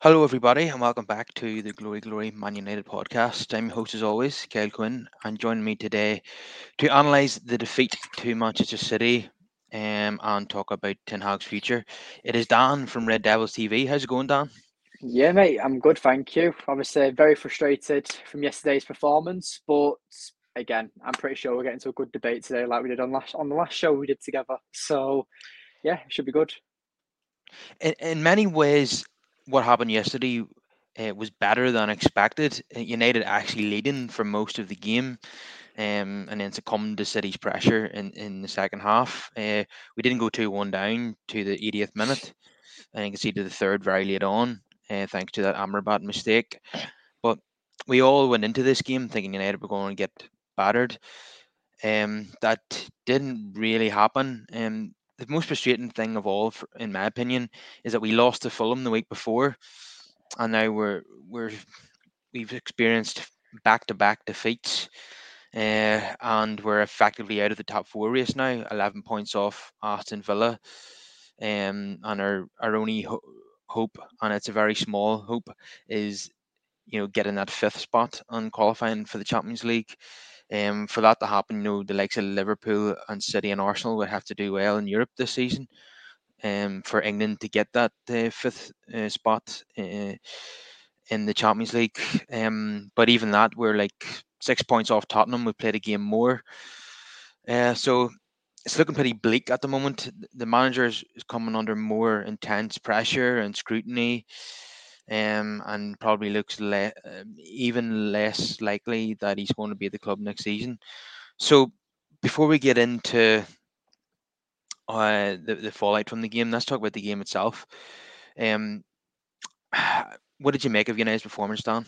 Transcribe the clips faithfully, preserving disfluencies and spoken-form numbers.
Hello, everybody, and welcome back to the Glory Glory Man United podcast. I'm your host, as always, Kyle Quinn, and joining me today to analyse the defeat to Manchester City um, and talk about Ten Hag's future. It is Dan from Red Devils T V. How's it going, Dan? Yeah, mate, I'm good, thank you. Obviously, very frustrated from yesterday's performance, but again, I'm pretty sure we're getting to a good debate today, like we did on last on the last show we did together. So, yeah, it should be good. In, in many ways, what happened yesterday uh, was better than expected. Uh, United actually leading for most of the game, um, and then succumbed to City's pressure in, in the second half. Uh, we didn't go two one down to the eightieth minute and conceded the third very late on, uh, thanks to that Amrabat mistake. But we all went into this game thinking United were going to get battered. Um, that didn't really happen. Um, the most frustrating thing of all, for, in my opinion, is that we lost to Fulham the week before, and now we're we're we've experienced back to back defeats. Uh, and we're effectively out of the top four race now, eleven points off Aston Villa, um, and our our only ho- hope, and it's a very small hope, is you know getting that fifth spot and qualifying for the Champions League. Um, for that to happen, you know the likes of Liverpool and City and Arsenal would have to do well in Europe this season. Um, for England to get that uh, fifth uh, spot uh, in the Champions League. Um, but even that, we're like six points off Tottenham. We played a game more. Uh, so it's looking pretty bleak at the moment. The manager is is coming under more intense pressure and scrutiny, um, and probably looks le- um, even less likely that he's going to be at the club next season. So before we get into uh, the, the fallout from the game, let's talk about the game itself. Um, what did you make of United's performance, Dan?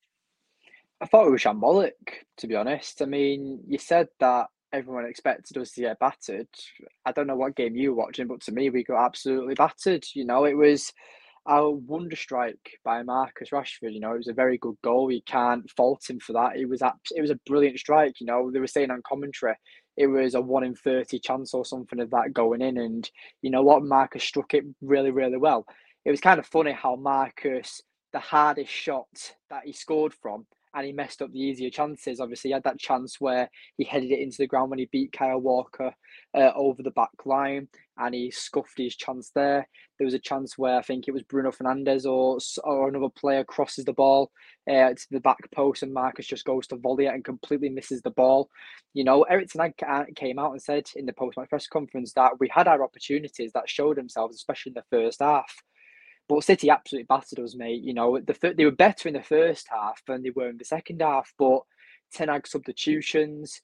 I thought it was shambolic, to be honest. I mean, you said that everyone expected us to get battered. I don't know what game you were watching, but to me, we got absolutely battered. You know, it was a wonder strike by Marcus Rashford. You know, it was a very good goal. You can't fault him for that. It was abs- it was a brilliant strike. You know, they were saying on commentary it was a one in thirty chance or something of that going in, and you know what, Marcus struck it really, really well. It was kind of funny how Marcus, the hardest shot that he scored from, and he messed up the easier chances. Obviously, he had that chance where he headed it into the ground when he beat Kyle Walker uh, over the back line, and he scuffed his chance there. There was a chance where I think it was Bruno Fernandes or or another player crosses the ball uh, to the back post, and Marcus just goes to volley it and completely misses the ball. You know, Eric Ten Hag came out and said in the post-match press conference that we had our opportunities that showed themselves, especially in the first half. But City absolutely battered us, mate. You know, the they were better in the first half than they were in the second half. But Ten Hag substitutions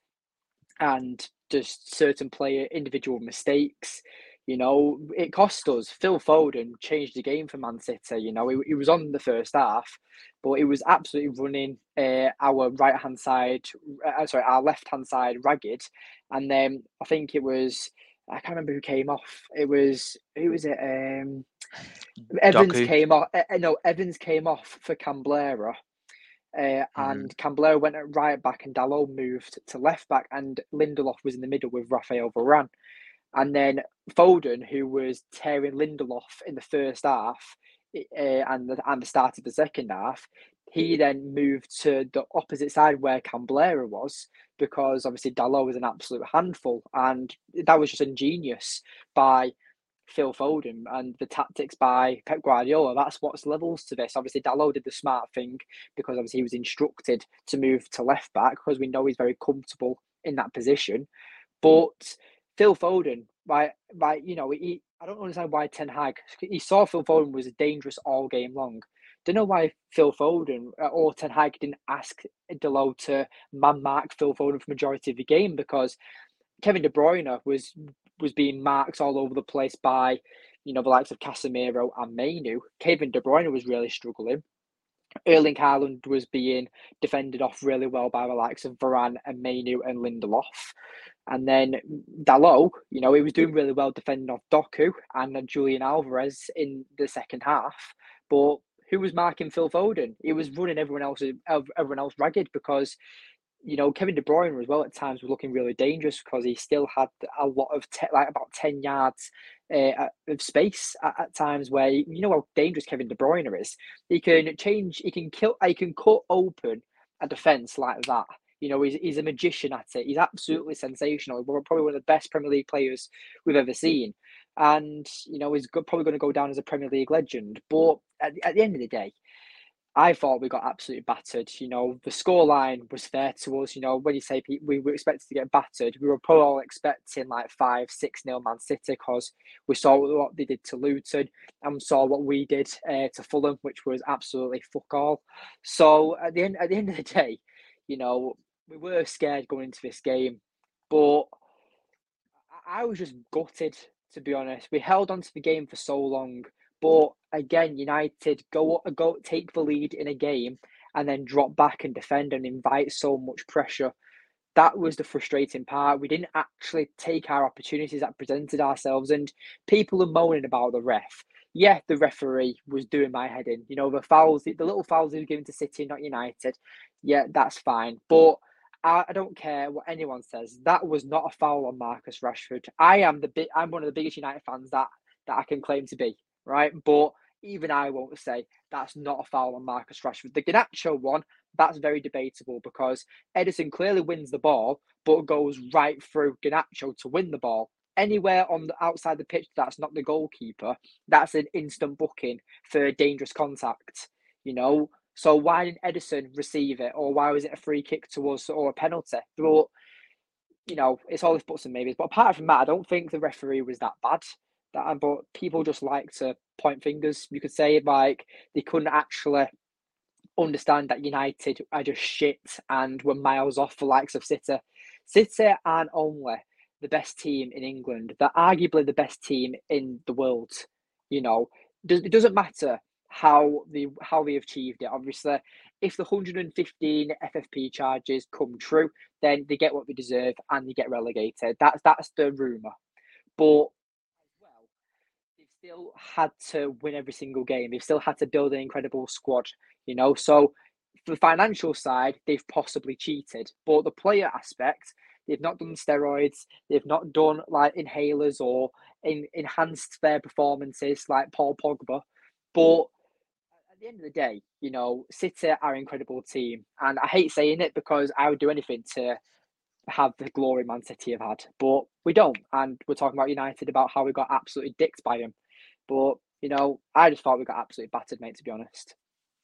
and just certain player individual mistakes, you know, it cost us. Phil Foden changed the game for Man City. You know, he, he was on the first half, but he was absolutely running uh, our right hand side, uh, sorry, our left hand side ragged. And then I think it was, I can't remember who came off. It was, who was it? Um, Evans Doku. came off. Uh, no, Evans came off for Camblera, uh, Mm-hmm. and Camblera went at right back, and Dalot moved to left back, and Lindelof was in the middle with Rafael Varane. And then Foden, who was tearing Lindelof in the first half uh, and, the, and the start of the second half, he then moved to the opposite side where Camblera was, because obviously Dalot was an absolute handful. And that was just ingenious by Phil Foden and the tactics by Pep Guardiola. That's what's levels to this. Obviously, Dalot did the smart thing because obviously he was instructed to move to left back because we know he's very comfortable in that position. But Phil Foden, right, right, you know, he, I don't understand why Ten Hag, he saw Phil Foden was dangerous all game long. Don't know why Phil Foden uh, or Ten Hag didn't ask Dalot to man mark Phil Foden for majority of the game, because Kevin De Bruyne was was being marked all over the place by, you know, the likes of Casemiro and Mainu. Kevin De Bruyne was really struggling. Erling Haaland was being defended off really well by the likes of Varane and Mainu and Lindelof. And then Dalot, you know, he was doing really well defending off Doku and Julian Alvarez in the second half. But who was marking Phil Foden? He was running everyone else everyone else ragged, because you know, Kevin De Bruyne as well at times was looking really dangerous because he still had a lot of te- like about ten yards uh, of space at, at times where you know how dangerous Kevin De Bruyne is. He can change, he can kill, he can cut open a defense like that. You know, he's, he's a magician at it. He's absolutely sensational. We're probably one of the best Premier League players we've ever seen. And, you know, he's go- probably going to go down as a Premier League legend. But at, at the end of the day, I thought we got absolutely battered. You know, the scoreline was fair to us. You know, when you say we were expected to get battered, we were probably all expecting like five, six nil Man City because we saw what they did to Luton and saw what we did uh, to Fulham, which was absolutely fuck all. So at the end, at the end of the day, you know, we were scared going into this game, but I was just gutted, to be honest. We held on to the game for so long, but again, United go go take the lead in a game and then drop back and defend and invite so much pressure. That was the frustrating part. We didn't actually take our opportunities that presented ourselves, and people are moaning about the ref. Yeah, the referee was doing my head in. You know, the fouls, the little fouls he was giving to City, not United. Yeah, that's fine. But I, I don't care what anyone says. That was not a foul on Marcus Rashford. I am the big. I'm one of the biggest United fans that that I can claim to be. Right, but even I won't say that's not a foul on Marcus Rashford. The Garnacho one, that's very debatable because Ederson clearly wins the ball, but goes right through Garnacho to win the ball. Anywhere on the outside the pitch that's not the goalkeeper, that's an instant booking for dangerous contact. You know, so why didn't Ederson receive it, or why was it a free kick to us or a penalty? But you know, it's all this buts and maybes. But apart from that, I don't think the referee was that bad. That, but people just like to point fingers. You could say like they couldn't actually understand that United are just shit and were miles off the likes of City. City aren't only the best team in England, they're arguably the best team in the world. You know, it doesn't matter how they how they achieved it. Obviously, if the one hundred fifteen F F P charges come true, then they get what they deserve and they get relegated. That's that's the rumor. But as well, they've still had to win every single game. They've still had to build an incredible squad, you know. So for the financial side, they've possibly cheated. But the player aspect, they've not done steroids, they've not done like inhalers or in, enhanced their performances like Paul Pogba. But at the end of the day, you know, City are an incredible team. And I hate saying it because I would do anything to have the glory Man City have had, but we don't. And we're talking about United about how we got absolutely dicked by them. But you know, I just thought we got absolutely battered, mate. To be honest.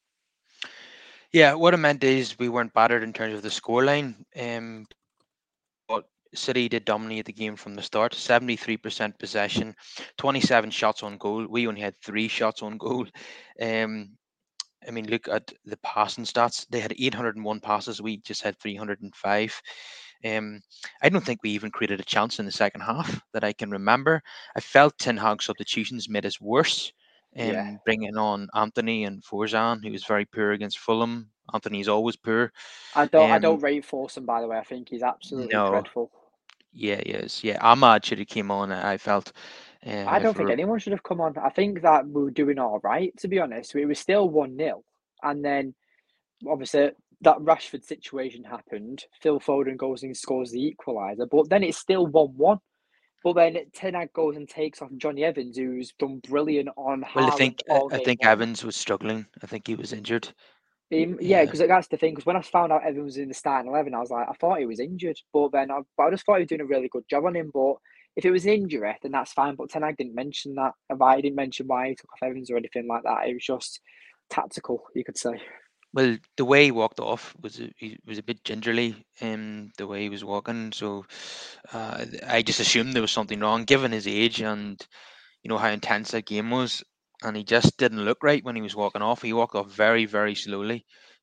Yeah, what I meant is we weren't battered in terms of the scoreline. Um, but City did dominate the game from the start. seventy-three percent possession, twenty-seven shots on goal. We only had three shots on goal. Um, I mean, look at the passing stats. They had eight hundred one passes. We just had three hundred five. Um, I don't think we even created a chance in the second half that I can remember. I felt Ten Hag substitutions made us worse. Yeah, Um, bringing on Anthony and Forzan, who was very poor against Fulham. Anthony's always poor. I don't. I Um, don't rate Forson, by the way. I think he's absolutely no, dreadful. yeah, yes, yeah. Ahmad should have came on. I felt, I uh, don't think for anyone should have come on. I think that we were doing all right, to be honest. We were still one nil, and then obviously that Rashford situation happened. Phil Foden goes and scores the equaliser, but then it's still one one. But then Ten Hag goes and takes off Johnny Evans, who's done brilliant on well, I Haaland think I all I game think long. Evans was struggling. I think he was injured. Um, yeah, Yeah. because that's the thing. Because when I found out Evans was in the starting eleven, I was like, I thought he was injured, but then I, but I just thought he was doing a really good job on him. But if it was an injury, then that's fine. But Ten Hag didn't mention that. About he didn't mention why he took off Evans or anything like that. It was just tactical, you could say. Well, the way he walked off was a, he was a bit gingerly. Um, the way he was walking, so uh, I just assumed there was something wrong, given his age and you know how intense that game was. And he just didn't look right when he was walking off. He walked off very, very slowly,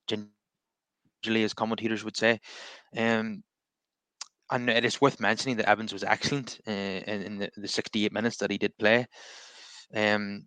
gingerly, as commentators would say. Um, and it is worth mentioning that Evans was excellent uh, in, in the, the sixty-eight minutes that he did play. Um,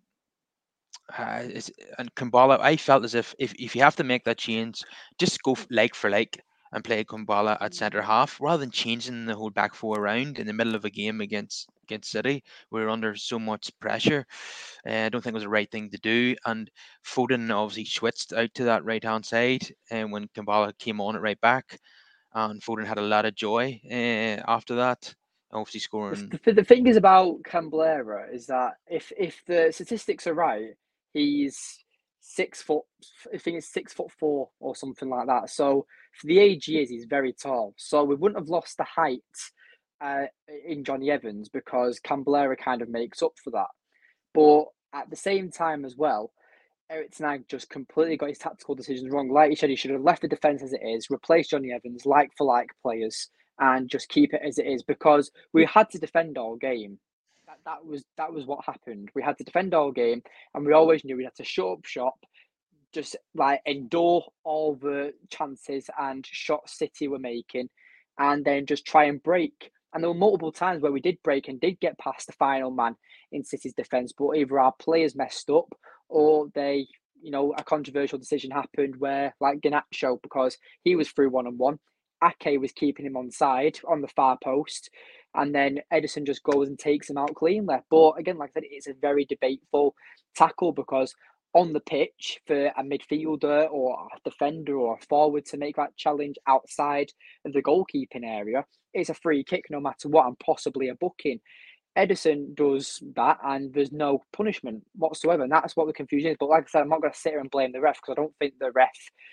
uh, it's, and Kumbala, I felt as if, if if you have to make that change, just go f- like for like and play Kumbala at centre half rather than changing the whole back four around in the middle of a game against against City. We are under so much pressure. Uh, I don't think it was the right thing to do. And Foden obviously switched out to that right hand side, and when Kumbala came on at right back, and Foden had a lot of joy uh, after that. obviously scoring. The, the thing is about Camblera is that if if the statistics are right, he's six foot. I think it's six foot four or something like that. So for the age he is, he's very tall. So we wouldn't have lost the height uh, in Johnny Evans because Camblera kind of makes up for that. But at the same time as well, Eric Ten Hag just completely got his tactical decisions wrong. Like you said, he should have left the defence as it is, replaced Johnny Evans like for like players, and just keep it as it is because we had to defend all game. That that was that was what happened. We had to defend all game, and we always knew we had to shut up shop, just like endure all the chances and shots City were making, and then just try and break. And there were multiple times where we did break and did get past the final man in City's defence, but either our players messed up or they, you know, a controversial decision happened where, like Garnacho, because he was through one on one, Ake was keeping him on side on the far post, and then Ederson just goes and takes him out cleanly. But again, like I said, it's a very debateful tackle because on the pitch for a midfielder or a defender or a forward to make that challenge outside of the goalkeeping area, it's a free kick no matter what and possibly a booking. Ederson does that and there's no punishment whatsoever. And that's what the confusion is. But like I said, I'm not going to sit here and blame the ref because I don't think the ref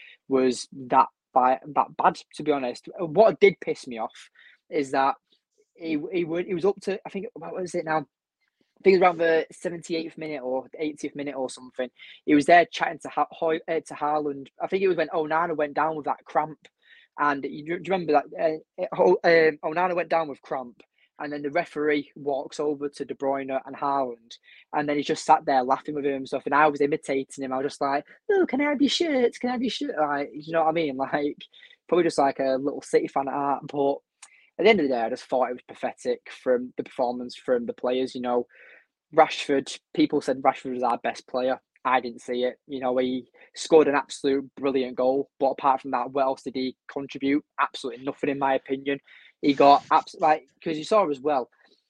was that, by, that bad, to be honest. What did piss me off is that he, he, would, he was up to, I think, what was it now? I think it was around the seventy-eighth minute or eightieth minute or something. He was there chatting to ha- Hoy- uh, to Haaland. I think it was when Onana went down with that cramp. And you, do you remember that? Uh, um, Onana went down with cramp. And then the referee walks over to De Bruyne and Haaland. And then he's just sat there laughing with him and stuff. And I was imitating him. I was just like, oh, can I have your shirt? Can I have your shirt? Like, you know what I mean? Like, probably just like a little City fan at heart. But at the end of the day, I just thought it was pathetic from the performance from the players. You know, Rashford, people said Rashford was our best player. I didn't see it. You know, he scored an absolute brilliant goal. But apart from that, what else did he contribute? Absolutely nothing, in my opinion. He got, abs- like, because you saw as well,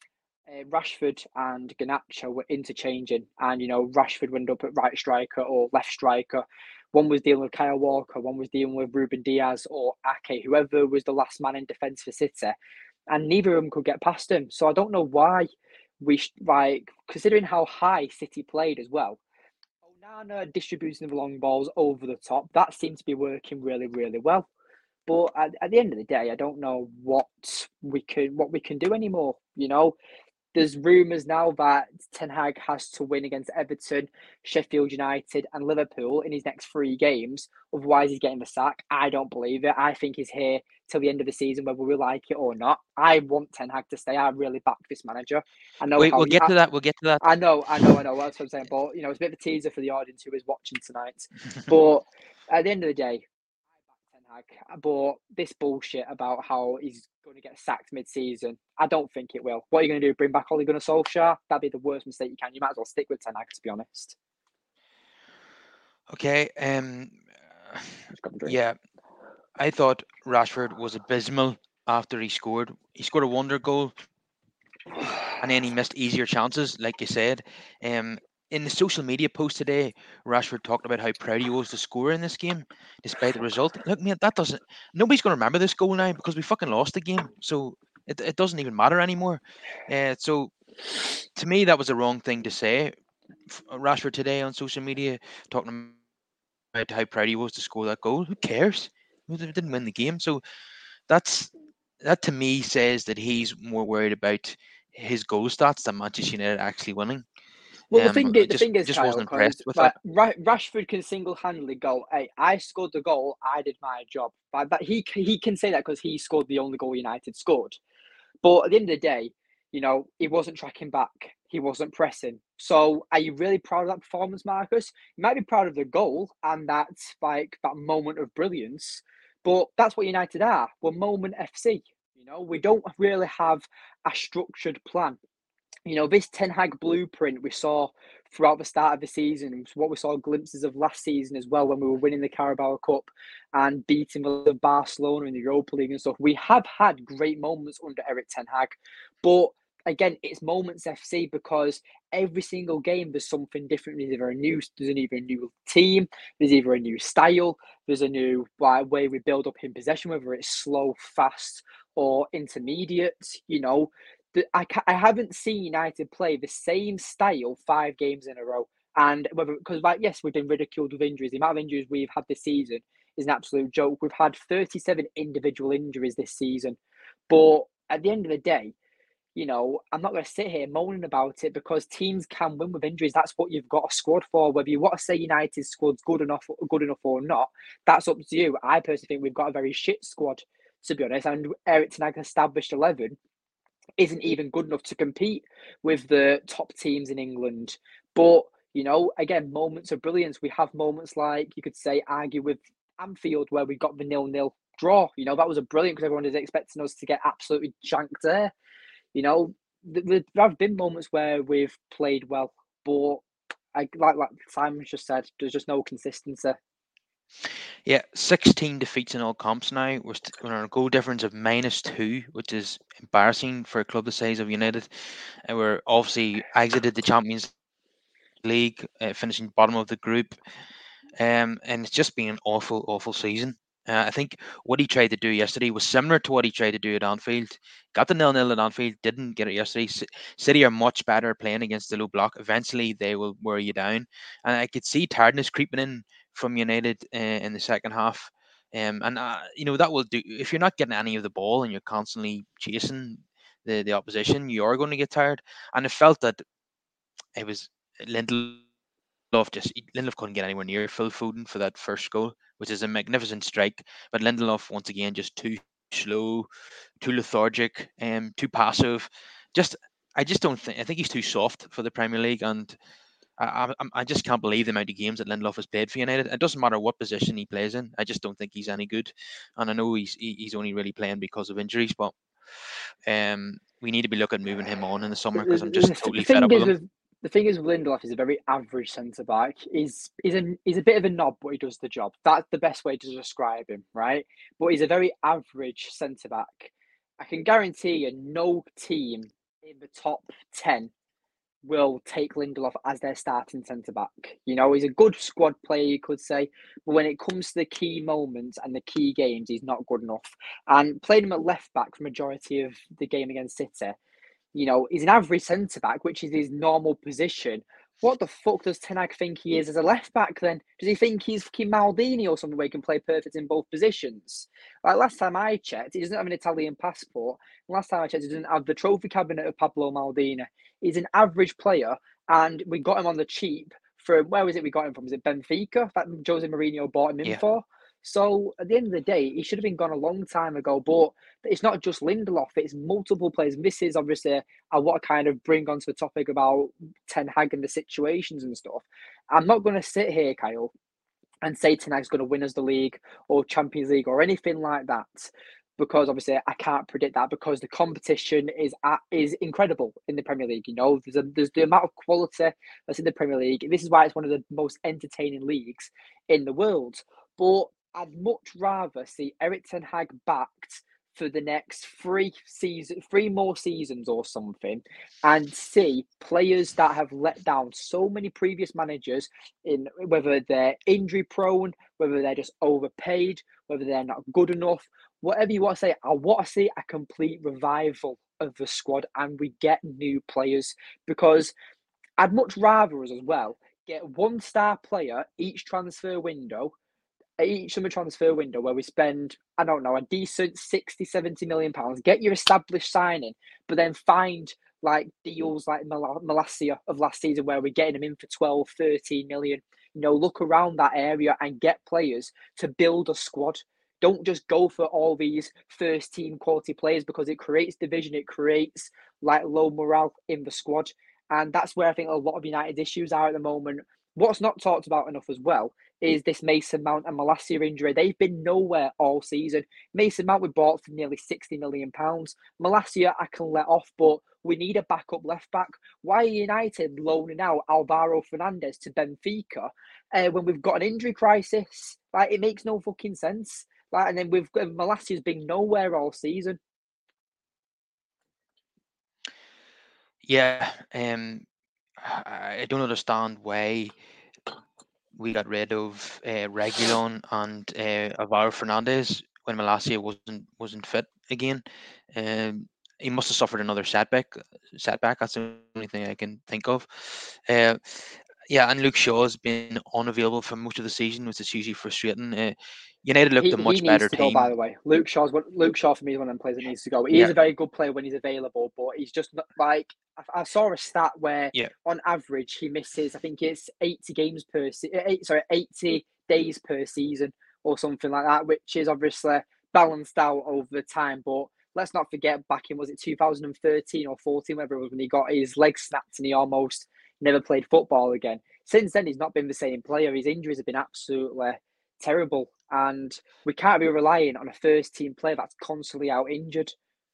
uh, Rashford and Garnacho were interchanging. And, you know, Rashford went up at right striker or left striker. One was dealing with Kyle Walker, one was dealing with Ruben Diaz or Ake, whoever was the last man in defence for City. And neither of them could get past him. So I don't know why we, like, considering how high City played as well, Onana distributing the long balls over the top, that seemed to be working really, really well. But at, at the end of the day, I don't know what we can what we can do anymore. You know, there's rumours now that Ten Hag has to win against Everton, Sheffield United, and Liverpool in his next three games. Otherwise, he's getting the sack. I don't believe it. I think he's here till the end of the season, whether we like it or not. I want Ten Hag to stay. I really back this manager. I know Wait, how. we'll get I, to that. We'll get to that. I know, I know, I know. That's what I'm saying. But you know, it's a bit of a teaser for the audience who is watching tonight. But at the end of the day, Ten Hag, but this bullshit about how he's going to get sacked mid-season, I don't think it will. What are you going to do? Bring back Ole Gunnar Solskjaer? That'd be the worst mistake you can. You might as well stick with Ten Hag, to be honest. Okay. Um. Just got a drink. Yeah, I thought Rashford was abysmal after he scored. He scored a wonder goal, and then he missed easier chances, like you said. Um, in the social media post today, Rashford talked about how proud he was to score in this game, despite the result. Look, mate, that doesn't. Nobody's going to remember this goal now because we fucking lost the game. So it, it doesn't even matter anymore. Uh, so to me, that was the wrong thing to say. F- Rashford today on social media talking about how proud he was to score that goal. Who cares? We didn't win the game. So that's that to me says that he's more worried about his goal stats than Manchester United actually winning. Well, the Um, thing I is, the just thing is, just Kyle, wasn't impressed because with that. like Ra- Rashford can single-handedly go, "Hey, I scored the goal. I did my job." But that he he can say that because he scored the only goal United scored. But at the end of the day, you know, he wasn't tracking back. He wasn't pressing. So are you really proud of that performance, Marcus? You might be proud of the goal and that like that moment of brilliance, but that's what United are. We're moment F C. You know, we don't really have a structured plan. You know, this Ten Hag blueprint we saw throughout the start of the season, what we saw glimpses of last season as well when we were winning the Carabao Cup and beating the Barcelona in the Europa League and stuff. We have had great moments under Eric Ten Hag, but again, it's moments F C because every single game there's something different. There's either a new, there's either a new team, there's either a new style, there's a new like, way we build up in possession, whether it's slow, fast, or intermediate. You know, the, I, I haven't seen United play the same style five games in a row. And whether, because like, yes, we've been ridiculed with injuries. The amount of injuries we've had this season is an absolute joke. We've had thirty-seven individual injuries this season. But at the end of the day, you know, I'm not going to sit here moaning about it because teams can win with injuries. That's what you've got a squad for. Whether you want to say United's squad's good enough, good enough or not, that's up to you. I personally think we've got a very shit squad, to be honest. And Eric Ten Hag established eleven isn't even good enough to compete with the top teams in England. But, you know, again, moments of brilliance. We have moments like, you could say, argue with Anfield where we got the nil-nil draw. You know, that was a brilliant because everyone is expecting us to get absolutely janked there. You know, there have been moments where we've played well, but I, like, like Simon just said, there's just no consistency. Yeah, sixteen defeats in all comps now. We're, st- we're on a goal difference of minus two, which is embarrassing for a club the size of United. And we're obviously exited the Champions League, uh, finishing bottom of the group. Um, and it's just been an awful, awful season. Uh, I think what he tried to do yesterday was similar to what he tried to do at Anfield. Got the nil-nil at Anfield, didn't get it yesterday. C- City are much better playing against the low block. Eventually, they will wear you down. And I could see tiredness creeping in from United uh, in the second half. Um, and, uh, you know, that will do. If you're not getting any of the ball and you're constantly chasing the, the opposition, you are going to get tired. And it felt that it was Lindelof just Lindelof couldn't get anywhere near Phil Foden for that first goal, which is a magnificent strike. But Lindelof once again just too slow, too lethargic, um, too passive. Just I just don't think I think he's too soft for the Premier League, and I, I I just can't believe the amount of games that Lindelof has played for United. It doesn't matter what position he plays in. I just don't think he's any good, and I know he's he- he's only really playing because of injuries, but um, we need to be looking at moving him on in the The, summer because I'm just the, the totally fed thing up with is him. with the thing is with Lindelof is a very average centre back. He's he's a he's a bit of a knob, but he does the job. That's the best way to describe him, right? But he's a very average centre back. I can guarantee you, no team in the top ten will take Lindelof as their starting centre back. You know, he's a good squad player, you could say, but when it comes to the key moments and the key games, he's not good enough. And playing him at left back for majority of the game against City, you know, he's an average centre back, which is his normal position. What the fuck does Ten Hag think he is as a left back then? Does he think he's fucking Maldini or something where he can play perfect in both positions? Like last time I checked, he doesn't have an Italian passport. And last time I checked, he doesn't have the trophy cabinet of Pablo Maldini. He's an average player, and we got him on the cheap for where was it we got him from? Was it Benfica that Jose Mourinho bought him in Yeah. for? So at the end of the day, he should have been gone a long time ago. But it's not just Lindelof; it's multiple players. And this is obviously I want to kind of bring onto the topic about Ten Hag and the situations and stuff. I'm not going to sit here, Kyle, and say Ten Hag's going to win us the league or Champions League or anything like that, because obviously I can't predict that because the competition is at, is incredible in the Premier League. You know, there's a, there's the amount of quality that's in the Premier League. This is why it's one of the most entertaining leagues in the world. But I'd much rather see Eric Ten Hag backed for the next three season, three more seasons or something, and see players that have let down so many previous managers in whether they're injury prone, whether they're just overpaid, whether they're not good enough, whatever you want to say. I want to see a complete revival of the squad and we get new players because I'd much rather us as well get one star player each transfer window each summer transfer window where we spend, I don't know, a decent sixty, seventy million pounds, get your established signing, but then find like deals like Mal- Malacia of last season where we're getting them in for twelve, thirteen million. You know, look around that area and get players to build a squad. Don't just go for all these first team quality players because it creates division, it creates like low morale in the squad. And that's where I think a lot of United issues are at the moment. What's not talked about enough as well is this Mason Mount and Malacia injury. They've been nowhere all season. Mason Mount we bought for nearly sixty million pounds. Malacia I can let off, but we need a backup left back. Why are United loaning out Alvaro Fernandez to Benfica uh, when we've got an injury crisis? Like it makes no fucking sense. Like, and then we've got Malacia's been nowhere all season. Yeah, um, I I don't understand why we got rid of uh, Regulon and uh, Alvaro Fernandez when Malacia wasn't wasn't fit again. Um, he must have suffered another setback. Setback. That's the only thing I can think of. Uh, yeah, and Luke Shaw's been unavailable for most of the season, which is hugely frustrating. Uh, United looked a He he much better needs to go. By team. the way, Luke Shaw's what Luke Shaw for me is one of them players that needs to go. He is Yeah, a very good player when he's available, but he's just not like I, I saw a stat where yeah. on average he misses. I think it's eighty games per se- eight sorry eighty days per season or something like that, which is obviously balanced out over the time. But let's not forget back in was it two thousand thirteen or fourteen, whatever it was when he got his leg snapped and he almost never played football again. Since then, he's not been the same player. His injuries have been absolutely terrible, and we can't be relying on a first team player that's constantly out injured.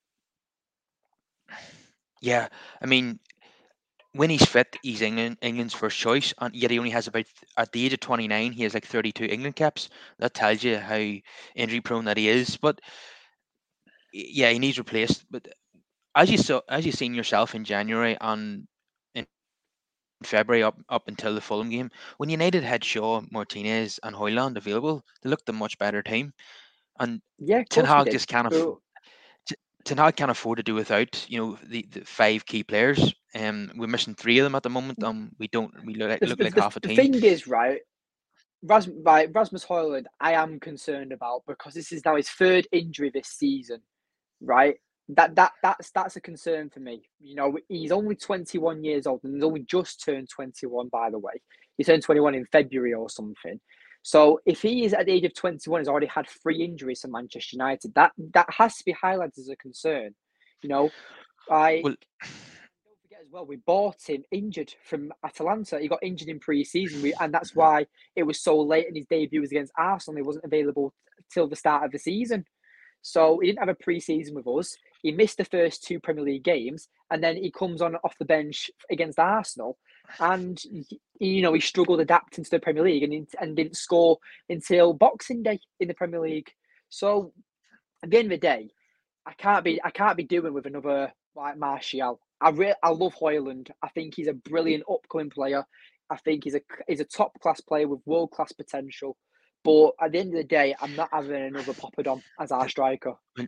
Yeah, I mean, when he's fit, he's England England's first choice, and yet he only has about at the age of twenty nine, he has like thirty two England caps. That tells you how injury prone that he is. But yeah, he needs replaced. But as you saw, as you seen yourself in January and in February up up until the Fulham game, when United had Shaw, Martinez, and Hoyland available, they looked a much better team. And Yeah, of Ten course we Hag did. just can't But afford. Ten Hag can't afford to do without, you know, the, the five key players. Um, we're missing three of them at the moment. Um, we don't. We look like, the, look the, like the, half a the team. thing is, right, Ras, right, Rasmus Højlund, I am concerned about because this is now his third injury this season, right? That that that's that's a concern for me. You know, he's only twenty-one years old and he's only just turned twenty-one, by the way. He turned twenty-one in February or something. So if he is at the age of twenty-one, has already had three injuries to Manchester United, that that has to be highlighted as a concern. You know, I Well, don't forget as well, we bought him injured from Atalanta. He got injured in pre-season, we, and that's why it was so late in his debut was against Arsenal. He wasn't available till the start of the season. So he didn't have a pre-season with us. He missed the first two Premier League games, and then he comes on off the bench against Arsenal, and he, you know he struggled adapting to the Premier League and and didn't score until Boxing Day in the Premier League. So at the end of the day, I can't be I can't be doing with another like Martial. I re- I love Hoyland. I think he's a brilliant upcoming player. I think he's a he's a top class player with world class potential. But at the end of the day, I'm not having another Poppadom as our striker. well,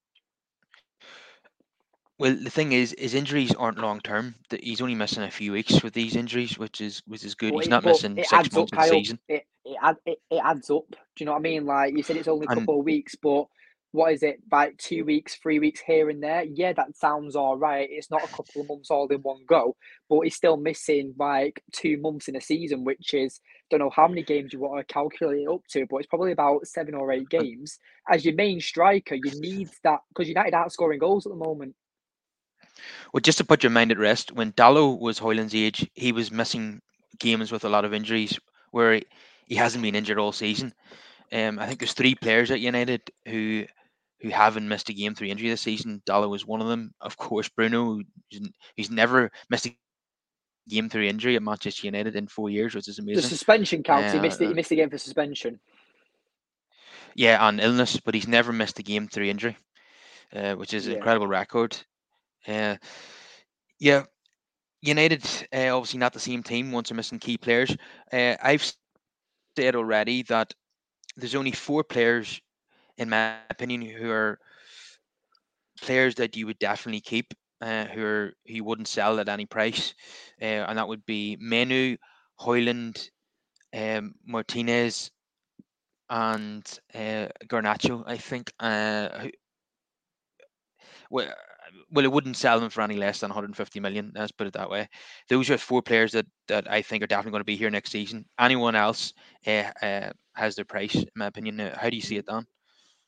well, the thing is, his injuries aren't long term. That he's only missing a few weeks with these injuries, which is which is good. But He's it, not but missing it six adds up, months of the Kyle. season. It it, add, it it adds up. Do you know what I mean? Like you said, it's only a And couple of weeks, but what is it? Like two weeks, three weeks here and there. Yeah, that sounds all right. It's not a couple of months all in one go, but he's still missing like two months in a season, which is don't know how many games you want to calculate it up to, but it's probably about seven or eight and games. As your main striker, you need that because United aren't scoring goals at the moment. well, just to put your mind at rest, when Dallo was Hoyland's age, he was missing games with a lot of injuries, where he, he hasn't been injured all season. Um, I think there's three players at United who who haven't missed a game through injury this season. Dallo was one of them. Of course, Bruno, who's, who's never missed a game through injury at Manchester United in four years, which is amazing. The suspension Uh, counts. He missed it. He missed the game for suspension. yeah, and illness, but he's never missed a game through injury, uh, which is an Yeah. incredible record. Uh, yeah, United uh, obviously not the same team once they're missing key players. Uh, I've said already that there's only four players, in my opinion, who are players that you would definitely keep, uh, who are who you wouldn't sell at any price, uh, and that would be Menu, Hoyland, um, Martinez, and uh, Garnacho. I think. Uh, who- well, well, it wouldn't sell them for any less than one hundred fifty million. Let's put it that way. Those are four players that, that I think are definitely going to be here next season. Anyone else uh, uh, has their price, in my opinion. Uh, How do you see it, Dan?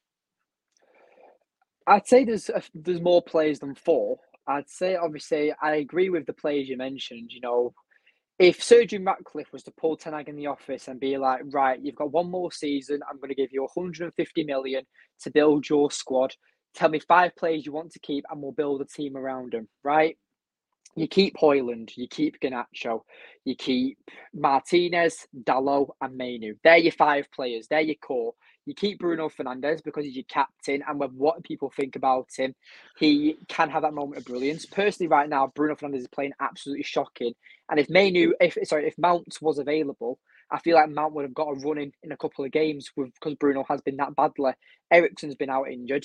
I'd say there's a, there's more players than four. I'd say obviously I agree with the players you mentioned. You know, if Sir Jim Ratcliffe was to pull Ten Hag in the office and be like, right, you've got one more season, I'm going to give you one hundred fifty million to build your squad. Tell me five players you want to keep, and we'll build a team around them. Right? You keep Hoyland, you keep Ganacho, you keep Martinez, Dallo, and Mainu. They're your five players. They're your core. You keep Bruno Fernandes because he's your captain, and with what people think about him, he can have that moment of brilliance. Personally, right now, Bruno Fernandes is playing absolutely shocking. And if Mainu, if sorry, if Mount was available, I feel like Mount would have got a run in in a couple of games with because Bruno has been that badly. Ericsson's been out injured.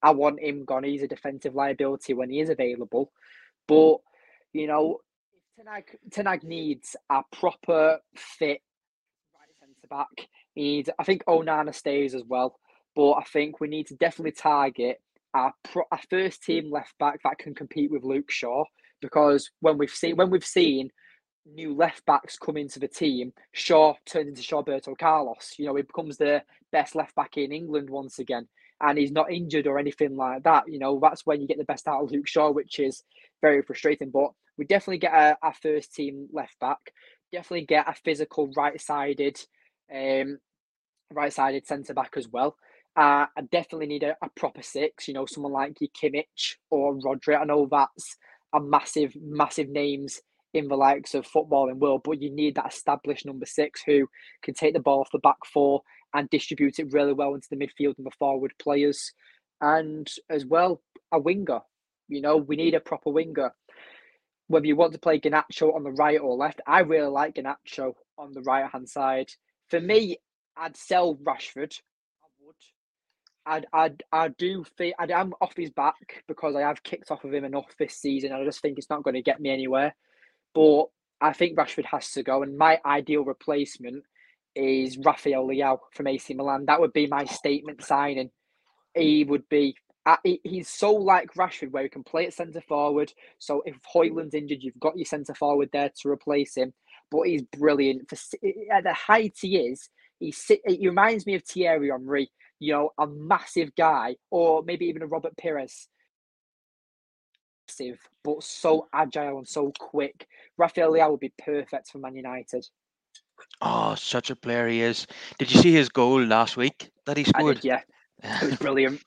I want him gone. He's a defensive liability when he is available. But, you know, Tenag, Tenag needs a proper fit right centre back. He needs, I think Onana stays as well. But I think we need to definitely target our, pro, our first team left back that can compete with Luke Shaw. Because when we've seen when we've seen new left backs come into the team, Shaw turns into Shawberto Carlos. You know, he becomes the best left back in England once again, and he's not injured or anything like that. You know, that's when you get the best out of Luke Shaw, which is very frustrating. But we definitely get a, our first team left back, definitely get a physical right sided, um, right sided centre back as well. Uh, I definitely need a, a proper six, you know, someone like your Kimmich or Rodri. I know that's a massive, massive names in the likes of footballing world, but you need that established number six who can take the ball off the back four and distribute it really well into the midfield and the forward players. And as well, a winger. You know, we need a proper winger. Whether you want to play Garnacho on the right or left, I really like Garnacho on the right hand side. For me, I'd sell Rashford. I would. I'd, I'd, I do think I am off his back because I have kicked off of him enough this season. I just think it's not going to get me anywhere. But I think Rashford has to go. And my ideal replacement is Rafael Leao from A C Milan. That would be my statement signing. He would be. Uh, he, he's so like Rashford, where he can play at centre forward. So if Højlund's injured, you've got your centre forward there to replace him. But he's brilliant. For at the height he is, he he reminds me of Thierry Henry. You know, a massive guy, or maybe even a Robert Pires. Massive, but so agile and so quick. Rafael Leao would be perfect for Man United. Oh, such a player he is. Did you see his goal last week that he I scored? did, yeah. It was brilliant.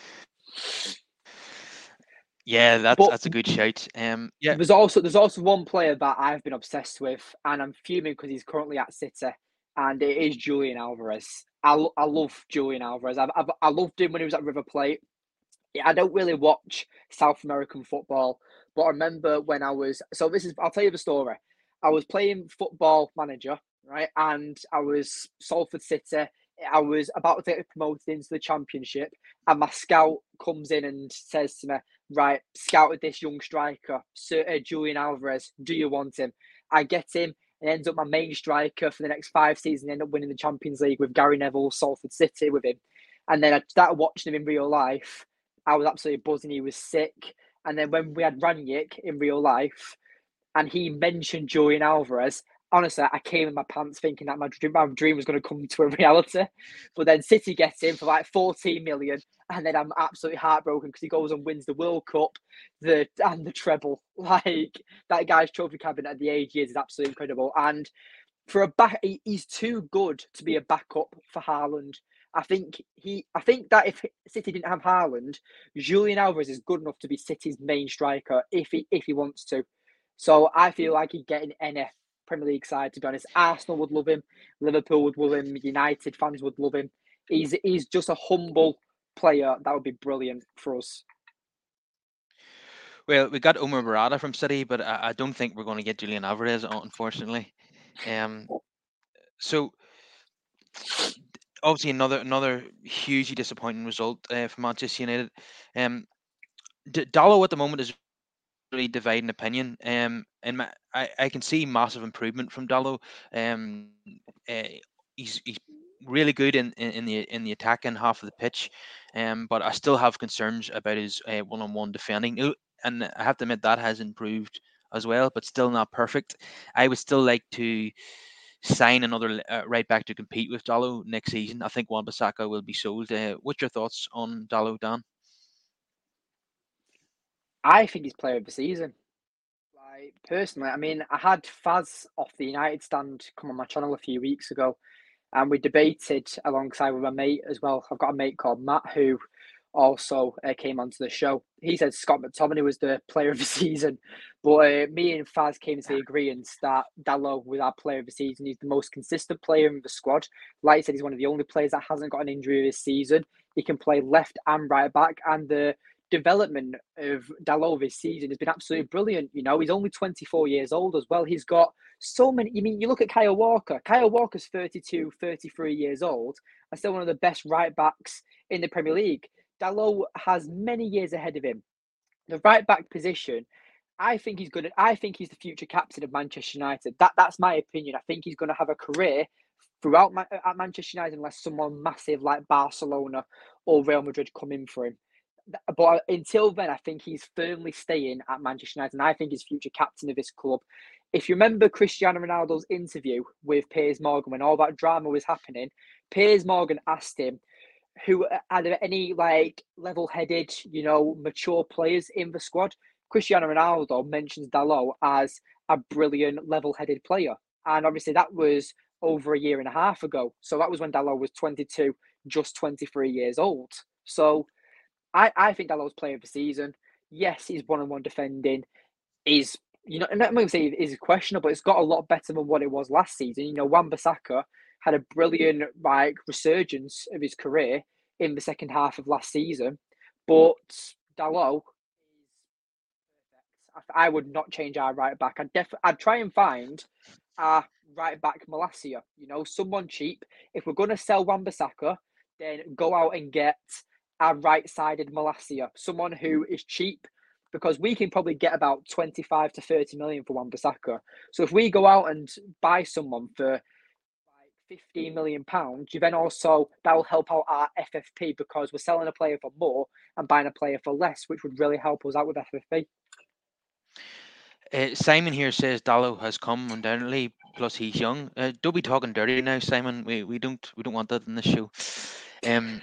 Yeah, that's But that's a good shout. Um, yeah, there's also there's also one player that I've been obsessed with, and I'm fuming because he's currently at City, and it is Julian Alvarez. I, lo- I love Julian Alvarez. I've, I've, I loved him when he was at River Plate. Yeah, I don't really watch South American football, but I remember when I was so this is I'll tell you the story. I was playing Football Manager, right, and I was Salford City. I was about to get promoted into the Championship, and my scout comes in and says to me, "Right, scouted this young striker, Sir uh, Julian Alvarez. Do you want him?" I get him. And ends up my main striker for the next five seasons. End up winning the Champions League with Gary Neville, Salford City with him, and then I started watching him in real life. I was absolutely buzzing. He was sick. And then when we had Ranić in real life and he mentioned Julian Alvarez, honestly, I came in my pants thinking that my dream, my dream was going to come to a reality. But then City gets him for like fourteen million. And then I'm absolutely heartbroken because he goes and wins the World Cup the and the treble. Like, that guy's trophy cabinet at the age he is is absolutely incredible. And for a back, he, he's too good to be a backup for Haaland. I think he. I think that if City didn't have Haaland, Julian Alvarez is good enough to be City's main striker if he if he wants to. So I feel like he'd get in any Premier League side. To be honest, Arsenal would love him, Liverpool would love him, United fans would love him. He's he's just a humble player that would be brilliant for us. well, we got Omar Morata from City, but I, I don't think we're going to get Julian Alvarez, unfortunately. Um, so obviously another another hugely disappointing result uh, for Manchester United. Um, D- Dallo at the moment is really dividing opinion. Um, and my, I, I can see massive improvement from Dallo. Um, uh, he's he's really good in, in, in the in the attacking half of the pitch. Um, but I still have concerns about his uh, one-on-one defending. Uh, and I have to admit that has improved as well, but still not perfect. I would still like to sign another uh, right back to compete with Dallo next season. I think Wan-Bissaka will be sold. Uh, what's your thoughts on Dallo, Dan? I think he's player of the season. Like, personally, I mean, I had Faz off the United stand come on my channel a few weeks ago, and we debated alongside with a mate as well. I've got a mate called Matt who also uh, came onto the show. He said Scott McTominay was the player of the season, but uh, me and Faz came to the agreement that Dallo was our player of the season. He's the most consistent player in the squad. Like I said, he's one of the only players that hasn't got an injury this season. He can play left and right back, and the development of Dalot this season has been absolutely brilliant. You know, he's only twenty-four years old as well. He's got so many. I mean, you look at Kyle Walker. Kyle Walker's thirty-two, thirty-three years old and still one of the best right backs in the Premier League. Dalot has many years ahead of him. The right back position, I think he's good. I think he's the future captain of Manchester United. That that's my opinion. I think he's going to have a career throughout at Manchester United unless someone massive like Barcelona or Real Madrid come in for him. But until then, I think he's firmly staying at Manchester United, and I think he's future captain of this club. If you remember Cristiano Ronaldo's interview with Piers Morgan when all that drama was happening, Piers Morgan asked him, who are there any like level-headed, you know, mature players in the squad? Cristiano Ronaldo mentions Dalot as a brilliant level-headed player, and obviously that was over a year and a half ago. So that was when Dalot was twenty-two, just twenty-three years old. So I, I think Dalot's player of the season. Yes, he's one-on-one defending. Is you know, and I'm going to say is questionable. But it's got a lot better than what it was last season. You know, Wan-Bissaka had a brilliant like resurgence of his career in the second half of last season, but Dalot, I would not change our right back. I'd def- I'd try and find our right back Malacia. You know, someone cheap. If we're going to sell Wan-Bissaka, then go out and get our right-sided Malacia, someone who is cheap, because we can probably get about twenty-five to thirty million for Wan-Bissaka. So if we go out and buy someone for like fifteen million pounds, you then also, that will help out our F F P because we're selling a player for more and buying a player for less, which would really help us out with F F P. Uh, Simon here says Dalot has come undoubtedly. Plus, he's young. Uh, don't be talking dirty now, Simon. We we don't we don't want that in this show. Um,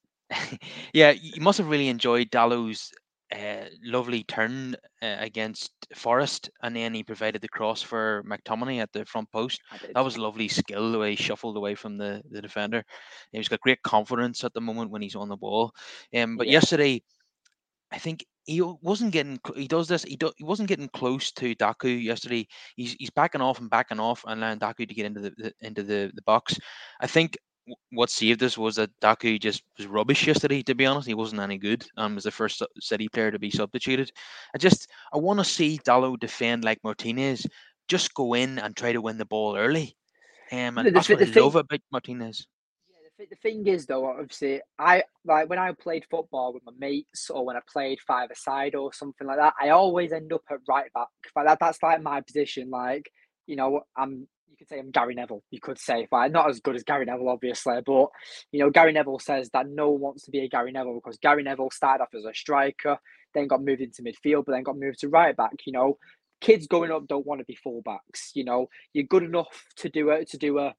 yeah, you must have really enjoyed Dallow's uh, lovely turn uh, against Forest, and then he provided the cross for McTominay at the front post. I did. That was lovely skill the way he shuffled away from the, the defender. He's got great confidence at the moment when he's on the ball. Um, but Yeah. yesterday, I think he wasn't getting. cl- He does this. He do, he wasn't getting close to Daku yesterday. He's he's backing off and backing off, and allowing Daku to get into the, the into the, the box. I think w- what saved us was that Daku just was rubbish yesterday. To be honest, he wasn't any good. Um, was the first Su- City player to be substituted. I just I want to see Dallo defend like Martinez. Just go in and try to win the ball early. Um, and The, that's the, what the I thing love about Martinez. Yeah, the, thi- the thing is though, obviously, I like when I played football with my mates or when I played five a side or something like that. I always end up at right back. Like that, that's like my position. Like you know, I'm. You could say I'm Gary Neville. You could say, like not as good as Gary Neville, obviously, but you know, Gary Neville says that no one wants to be a Gary Neville because Gary Neville started off as a striker, then got moved into midfield, but then got moved to right back. You know, kids growing up don't want to be fullbacks. You know, you're good enough to do a to do a like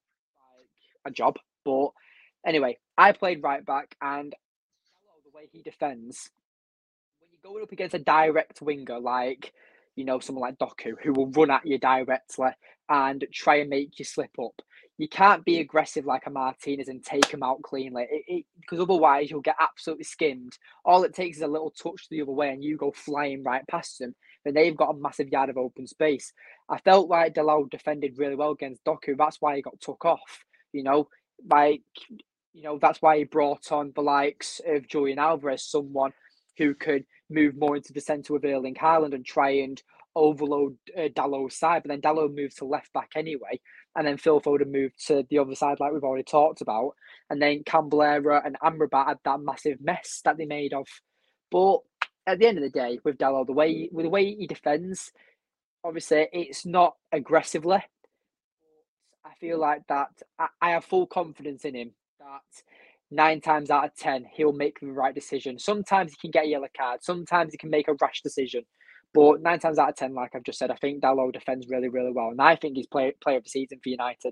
a job, but anyway, I played right back, and the way he defends, when you're going up against a direct winger like, you know, someone like Doku, who will run at you directly and try and make you slip up, you can't be aggressive like a Martinez and take him out cleanly, it, it, because otherwise you'll get absolutely skimmed. All it takes is a little touch the other way and you go flying right past them. Then they've got a massive yard of open space. I felt like Dalot defended really well against Doku. That's why he got took off. You know, like you know, that's why he brought on the likes of Julian Alvarez, someone who could move more into the centre with Erling Haaland and try and overload uh, Dallow's side. But then Dallow moved to left back anyway. And then Phil Foden moved to the other side, like we've already talked about. And then Camballera and Amrabat had that massive mess that they made of. But at the end of the day, with Dallow, the way with the way he defends, obviously it's not aggressively. I feel like that I, I have full confidence in him that nine times out of ten he'll make the right decision. Sometimes he can get a yellow card, sometimes he can make a rash decision. But nine times out of ten, like I've just said, I think Dalot defends really, really well. And I think he's play, player of the season for United.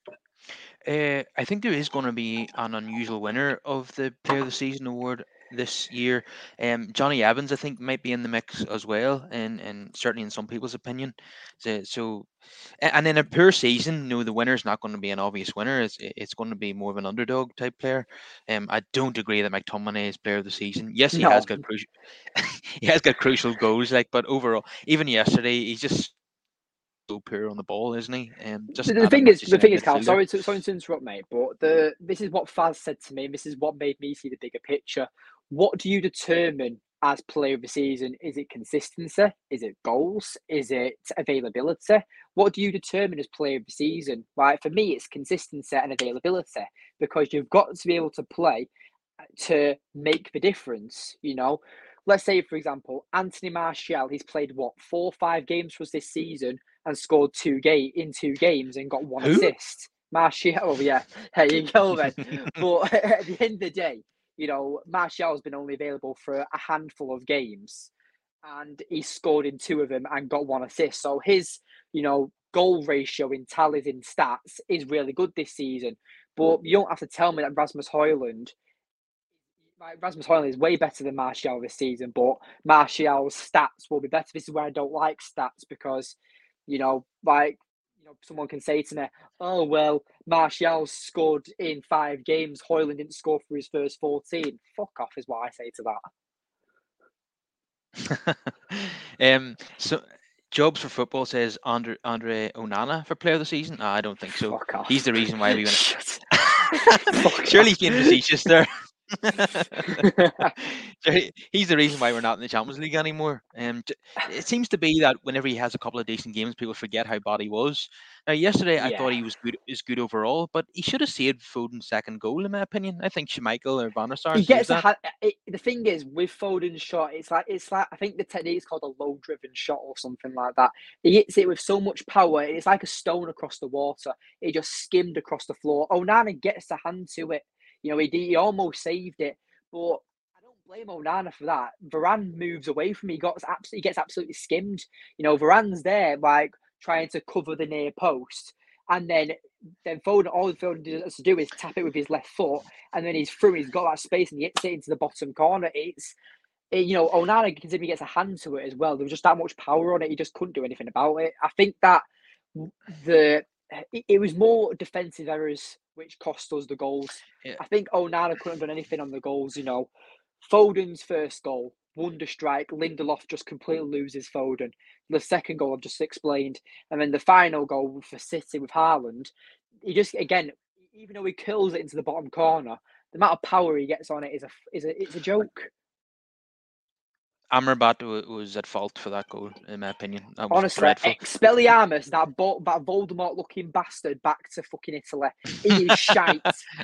Uh, I think there is going to be an unusual winner of the Player of the Season award this year. Um, Johnny Evans, I think, might be in the mix as well, and and certainly in some people's opinion. So, so a- and in a poor season, no, the winner is not going to be an obvious winner. It's it's going to be more of an underdog type player. Um, I don't agree that McTominay is Player of the Season. Yes, he has No, got crucial, he has got crucial goals, like, but overall, even yesterday, he's just so poor on the ball, isn't he? Um, the, just the not a thing is, Manchester the United thing is, Carl. midfielder. Sorry to sorry to interrupt, mate, but the this is what Faz said to me. And this is what made me see the bigger picture. What do you determine as player of the season? Is it consistency? Is it goals? Is it availability? What do you determine as player of the season? Right, for me, it's consistency and availability because you've got to be able to play to make the difference. You know, let's say for example, Anthony Martial. He's played what four or five games for us this season and scored two game in two games and got one Who? assist. Martial. Oh yeah, there you go then. But at the end of the day, you know, Martial's been only available for a handful of games, and he scored in two of them and got one assist. So his, you know, goal ratio in tallies in stats is really good this season. But you don't have to tell me that Rasmus Højlund, like Rasmus Højlund is way better than Martial this season, but Martial's stats will be better. This is where I don't like stats because, you know, like, you know, someone can say to me, oh, well, Martial scored in five games. Højlund didn't score for his first fourteen. Fuck off is what I say to that. um, so, Jobs for Football says Andre, Andre Onana for player of the season. No, I don't think so. Fuck off. He's the reason why we went. Surely he's being facetious there. He's the reason why we're not in the Champions League anymore. Um, it seems to be that whenever he has a couple of decent games, people forget how bad he was. Now, yesterday yeah. I thought he was good, is good overall, but he should have saved Foden's second goal, in my opinion. I think Schmeichel or Van der Sar. He gets a ha- it, the thing is with Foden's shot, it's like it's like I think the technique is called a low-driven shot or something like that. He hits it with so much power, it's like a stone across the water. It just skimmed across the floor. Onana gets a hand to it. You know, he, he almost saved it, but I don't blame Onana for that. Varane moves away from him. He, got, he gets absolutely skimmed. You know, Varane's there, like, trying to cover the near post. And then, then Foden, all Foden has to do is tap it with his left foot, and then he's through, he's got that space, and he hits it into the bottom corner. It's, it, you know, Onana, considering he gets a hand to it as well, there was just that much power on it, he just couldn't do anything about it. I think that the it, it was more defensive errors which cost us the goals. Yeah. I think Onana couldn't have done anything on the goals, you know. Foden's first goal, wonder strike, Lindelof just completely loses Foden. The second goal I've just explained. And then the final goal for City with Haaland, he just, again, even though he kills it into the bottom corner, the amount of power he gets on it is a, is a, it's a joke. Amrabat was at fault for that goal, in my opinion. That was Honestly, dreadful. Expelliarmus, that, bo- that Voldemort-looking bastard, back to fucking Italy. He is shite.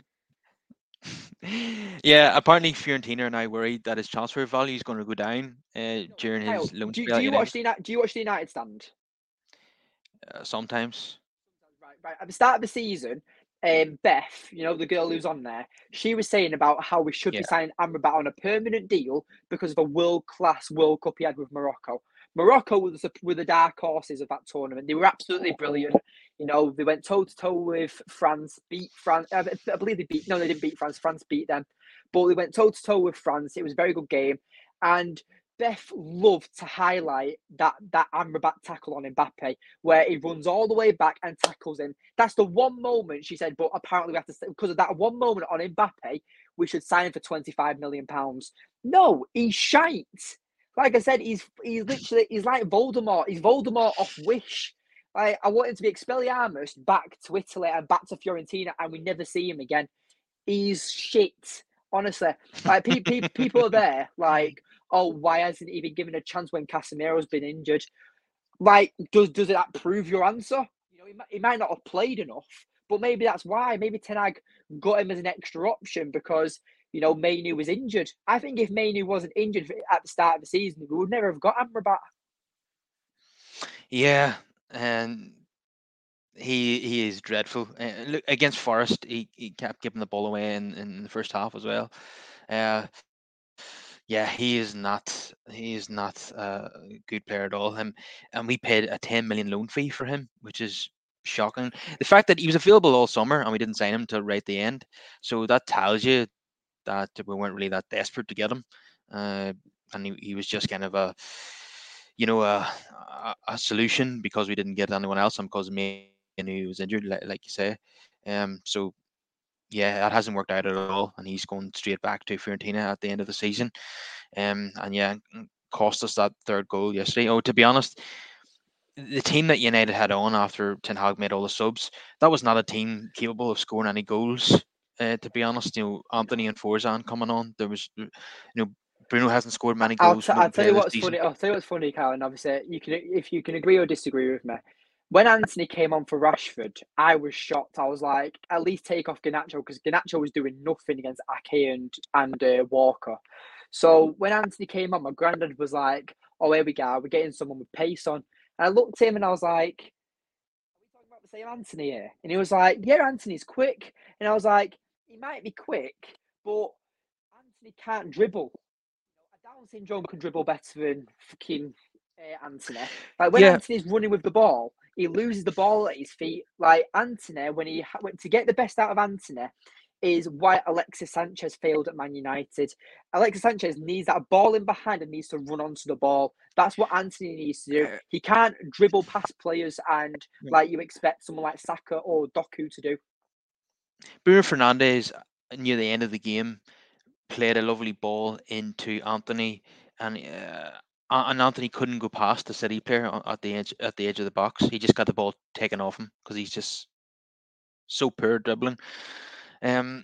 Yeah, apparently Fiorentina are now worried that his transfer value is going to go down uh, during Kyle, his loan do, spell. Do you watch the Do you watch the United stand? Uh, sometimes. Right, right. At the start of the season, um, Beth, you know, the girl who's on there, she was saying about how we should yeah. be signing Amrabat on a permanent deal because of a world-class World Cup he had with Morocco. Morocco was the, were the dark horses of that tournament. They were absolutely brilliant. You know, they went toe-to-toe with France, beat France. I believe they beat, no, they didn't beat France. France beat them. But they went toe-to-toe with France. It was a very good game. And Beth loved to highlight that that Amrabat tackle on Mbappe, where he runs all the way back and tackles him. That's the one moment, she said, but apparently we have to, because of that one moment on Mbappe, we should sign him for twenty-five million pounds. No, he's shite. Like I said, he's he's literally, he's like Voldemort. He's Voldemort off Wish. Like, I want him to be Expelliarmus back to Italy and back to Fiorentina, and we never see him again. He's shit. Honestly. Like, pe- pe- people are there, like, oh, why hasn't he been given a chance when Casemiro's been injured? Like, does does that prove your answer? You know, he might, he might not have played enough, but maybe that's why. Maybe Ten Hag got him as an extra option because, you know, Mainu was injured. I think if Mainu wasn't injured at the start of the season, we would never have got Amrabat. Yeah, and he he is dreadful. Uh, look, against Forest, he, he kept giving the ball away in, in the first half as well. Uh, yeah, he is not he is not a good player at all. Him and we paid a ten million loan fee for him, which is shocking. The fact that he was available all summer and we didn't sign him until right at the end, so that tells you that we weren't really that desperate to get him. Uh, and he, he was just kind of a, you know, a, a, a solution because we didn't get anyone else and because me and he was injured, like, like you say. Um, so yeah, that hasn't worked out at all, and he's going straight back to Fiorentina at the end of the season. Um, and yeah, cost us that third goal yesterday. Oh, to be honest, the team that United had on after Ten Hag made all the subs, that was not a team capable of scoring any goals. Uh, to be honest, you know, Anthony and Forzan coming on, there was, you know, Bruno hasn't scored many I'll, goals. t- I'll tell you what's funny. I'll tell you what's funny, Kyle. And obviously, you can if you can agree or disagree with me. When Antony came on for Rashford, I was shocked. I was like, at least take off Garnacho because Garnacho was doing nothing against Ake and and uh, Walker. So when Antony came on, my granddad was like, "Oh, here we go. We're getting someone with pace on." And I looked at him and I was like, "Are we talking about the same Antony here?" And he was like, "Yeah, Antony's quick." And I was like, "He might be quick, but Antony can't dribble. A Down syndrome can dribble better than fucking uh, Antony. Like when Yeah, Antony's running with the ball, he loses the ball at his feet. Like Antony, when he went to get the best out of Antony, is why Alexis Sanchez failed at Man United. Alexis Sanchez needs that ball in behind and needs to run onto the ball. That's what Antony needs to do. uh, He can't dribble past players and like you expect someone like Saka or Doku to do. Bruno Fernandes near the end of the game played a lovely ball into Anthony, and uh, and Anthony couldn't go past the City player at the edge at the edge of the box. He just got the ball taken off him because he's just so poor dribbling. Um,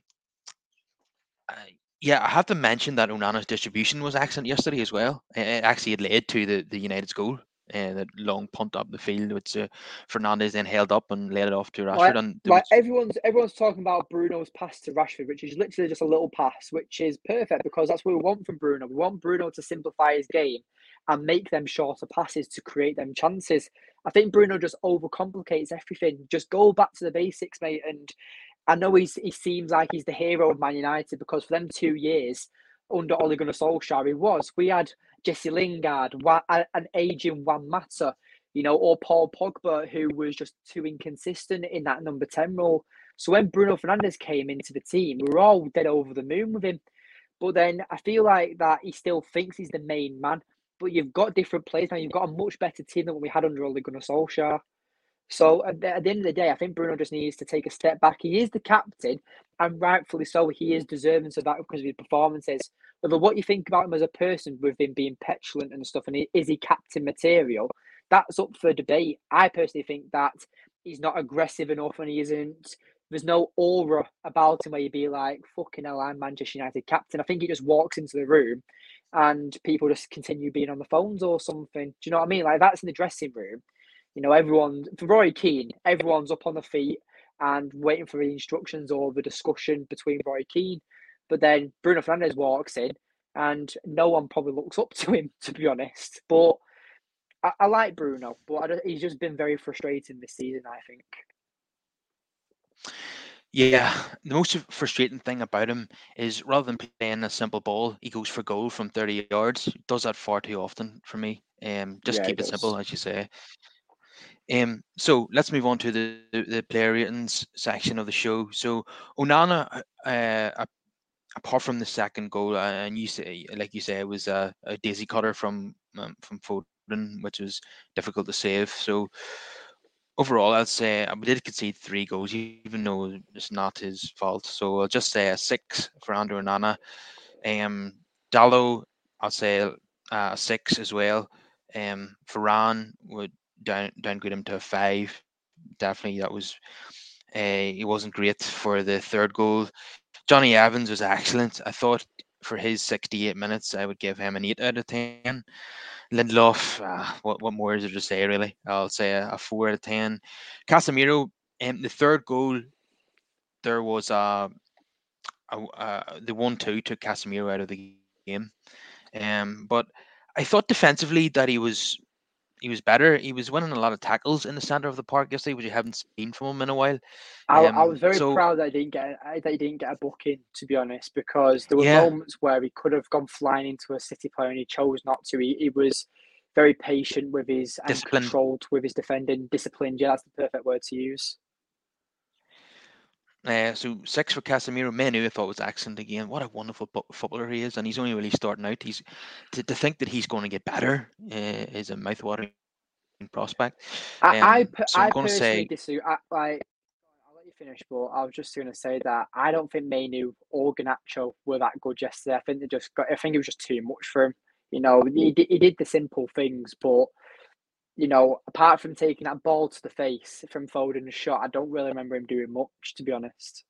uh, yeah, I have to mention that Onana's distribution was excellent yesterday as well. It actually had led to the the United's goal. Uh, that long punt up the field, which uh, Fernandez then held up and led it off to Like Rashford. And there like was everyone's everyone's talking about Bruno's pass to Rashford, which is literally just a little pass, which is perfect because that's what we want from Bruno. We want Bruno to simplify his game and make them shorter passes to create them chances. I think Bruno just overcomplicates everything. Just go back to the basics, mate. And I know he's he seems like he's the hero of Man United because for them two years under Ole Gunnar Solskjaer, he was. We had Jesse Lingard, an aging Juan Mata, you know, or Paul Pogba, who was just too inconsistent in that number ten role. So when Bruno Fernandes came into the team, we were all dead over the moon with him. But then I feel like that he still thinks he's the main man. But you've got different players now. You've got a much better team than what we had under Ole Gunnar Solskjaer. So at the, at the end of the day, I think Bruno just needs to take a step back. He is the captain, and rightfully so. He is deserving of that because of his performances. But what you think about him as a person, with him being petulant and stuff, and is he captain material? That's up for debate. I personally think that he's not aggressive enough, and he isn't. There's no aura about him where you'd be like, "Fucking hell, I'm Manchester United captain." I think he just walks into the room, and people just continue being on the phones or something. Do you know what I mean? Like that's in the dressing room. You know, everyone for Roy Keane, everyone's up on the feet and waiting for the instructions or the discussion between Roy Keane. But then Bruno Fernandes walks in and no one probably looks up to him, to be honest. But I, I like Bruno, but I don't, he's just been very frustrating this season, I think. Yeah, the most frustrating thing about him is rather than playing a simple ball, he goes for goal from thirty yards. He does that far too often for me. Um, just Yeah, he keep it does. simple, as you say. Um, so let's move on to the, the, the player ratings section of the show. So Onana, uh, uh, apart from the second goal, uh, and you say, like you say, it was a, a daisy cutter from um, from Foden, which was difficult to save. So overall, I'd say uh, we did concede three goals, even though it's not his fault. So I'll just say a six for Andrew Onana. Um, Dallo, I'll say uh, a six as well. Um, Varane would down downgrade him to a five. Definitely, that was uh, he wasn't great for the third goal. Johnny Evans was excellent. I thought for his sixty-eight minutes, I would give him an eight out of ten. Lindelof, uh, what what more is there to say really? I'll say a, a four out of ten. Casemiro, um, the third goal, there was a, a, a the one two took Casemiro out of the game. Um, but I thought defensively that he was he was better. He was winning a lot of tackles in the center of the park yesterday, which you haven't seen from him in a while. I, I Um, was very so proud that I didn't get that he didn't get a booking, to be honest, because there were yeah, moments where he could have gone flying into a City player and he chose not to. He, he was very patient with his and disciplined. controlled with his defending, disciplined. Yeah, that's the perfect word to use. Uh, so six for Casemiro. Menu I thought was excellent again. What a wonderful pu- footballer he is, and he's only really starting out. He's to, to think that he's going to get better uh, is a mouthwatering prospect. I I, Um, so I'm I going to personally say disagree. I, like, I'll let you finish, but I was just going to say that I don't think Mainu or Garnacho were that good yesterday. I think they just got. I think it was just too much for him. You know, he he did the simple things, but you know, apart from taking that ball to the face from Foden's shot, I don't really remember him doing much, to be honest.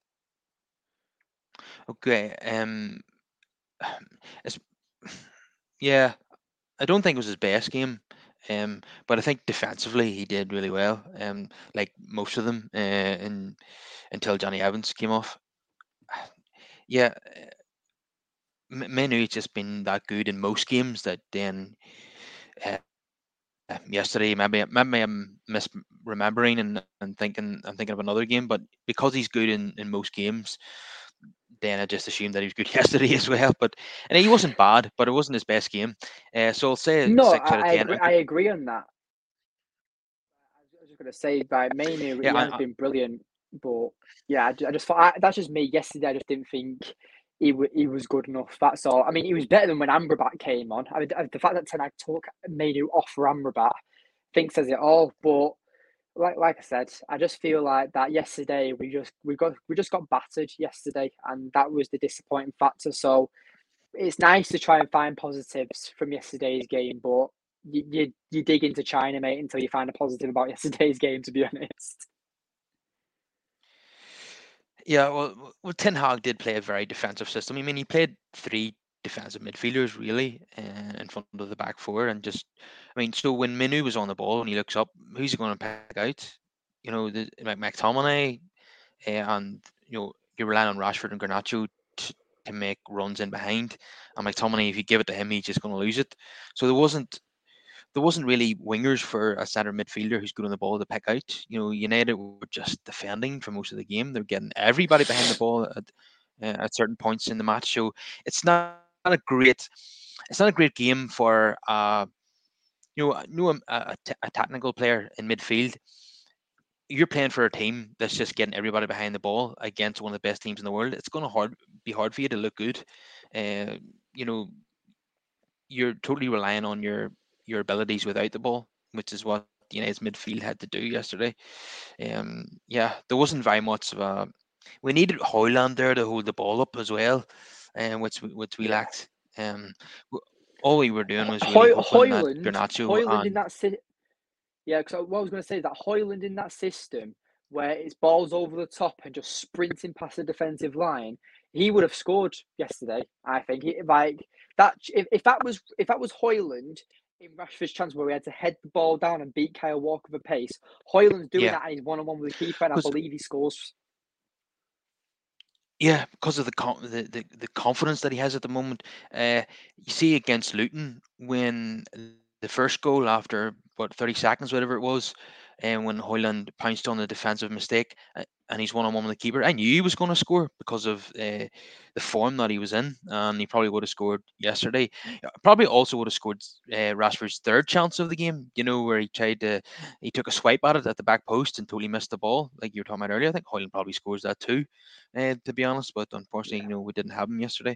okay. Um, it's, yeah, I don't think it was his best game. Um, but I think defensively he did really well. Um, like most of them, uh, in, until Johnny Evans came off. Yeah, M- Manu's just been that good in most games that then uh, yesterday maybe maybe I'm misremembering and, and thinking I'm thinking of another game, but because he's good in, in most games, then I just assumed that he was good yesterday as well. But and he wasn't bad, but it wasn't his best game. Uh, so I'll say No, six I, out of I ten. agree. I I could, agree on that. I was just going to say, by Mainu, yeah, he I, has I, been brilliant, but yeah, I, ju- I just thought I, that's just me. Yesterday, I just didn't think he w- he was good enough. That's all. I mean, he was better than when Amrabat came on. I mean, the fact that Ten Hag took Mainu off for Amrabat, I think says it all. But like like I said, I just feel like that yesterday we just we got we just got battered yesterday, and that was the disappointing factor. So it's nice to try and find positives from yesterday's game, but you, you you dig into China, mate, until you find a positive about yesterday's game. To be honest, yeah. Well, well, Ten Hag did play a very defensive system. I mean, he played three defensive midfielders really uh, in front of the back four, and just, I mean, so when Minu was on the ball and he looks up, who's he going to pick out? You know, the, like McTominay, uh, and you know you're relying on Rashford and Garnacho to, to make runs in behind, and McTominay, if you give it to him, he's just going to lose it. So there wasn't there wasn't really wingers for a centre midfielder who's good on the ball to pick out. You know, United were just defending for most of the game. They're getting everybody behind the ball at, uh, at certain points in the match. So it's not a great it's not a great game for uh you know, you know a, a, t- a technical player in midfield. You're playing for a team that's just getting everybody behind the ball against one of the best teams in the world. It's going to hard be hard for you to look good. Uh, you know, you're totally relying on your your abilities without the ball, which is what United's midfield had to do yesterday. Um, yeah, there wasn't very much of a. We needed Hoyland there to hold the ball up as well, and um, which we- which we yeah. lacked. Um, w- all we were doing was really Hoy- hoping that Hoyland, Garnacho Hoyland in and that si- yeah. Because what I was going to say is that Hoyland in that system where it's balls over the top and just sprinting past the defensive line, he would have scored yesterday. I think he, like that. If, if that was if that was Hoyland in Rashford's chance where we had to head the ball down and beat Kyle Walker with a pace, Hoyland's doing yeah, that and he's one on one with the keeper, and I because believe he scores. yeah, because of the, con- the the the confidence that he has at the moment. Uh, you see against Luton when the first goal after what thirty seconds, whatever it was, and when Hoyland pounced on the defensive mistake, uh, and he's one on one with the keeper. I knew he was going to score because of uh, the form that he was in, and he probably would have scored yesterday. Uh, Probably also would have scored uh, Rashford's third chance of the game. You know, where he tried to he took a swipe at it at the back post and totally missed the ball, like you were talking about earlier. I think Hoyland probably scores that too, uh, to be honest. But unfortunately, Yeah. you know, we didn't have him yesterday.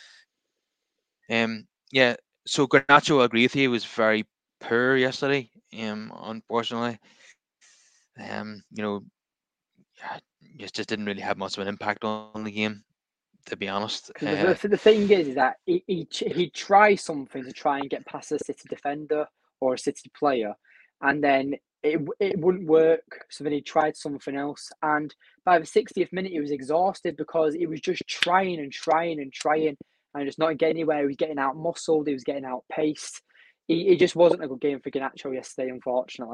Um, yeah. So Garnacho, I agree with you, was very poor yesterday. Um, unfortunately, um, you know, yeah, just just didn't really have much of an impact on the game, to be honest. Because Uh, the, the thing is, is that he, he he tries something to try and get past a City defender or a City player, and then it it wouldn't work. So then he tried something else, and by the sixtieth minute, he was exhausted because he was just trying and trying and trying, and just not getting anywhere. He was getting out muscled. He was getting out paced. He, it just wasn't a good game for Garnacho yesterday, unfortunately.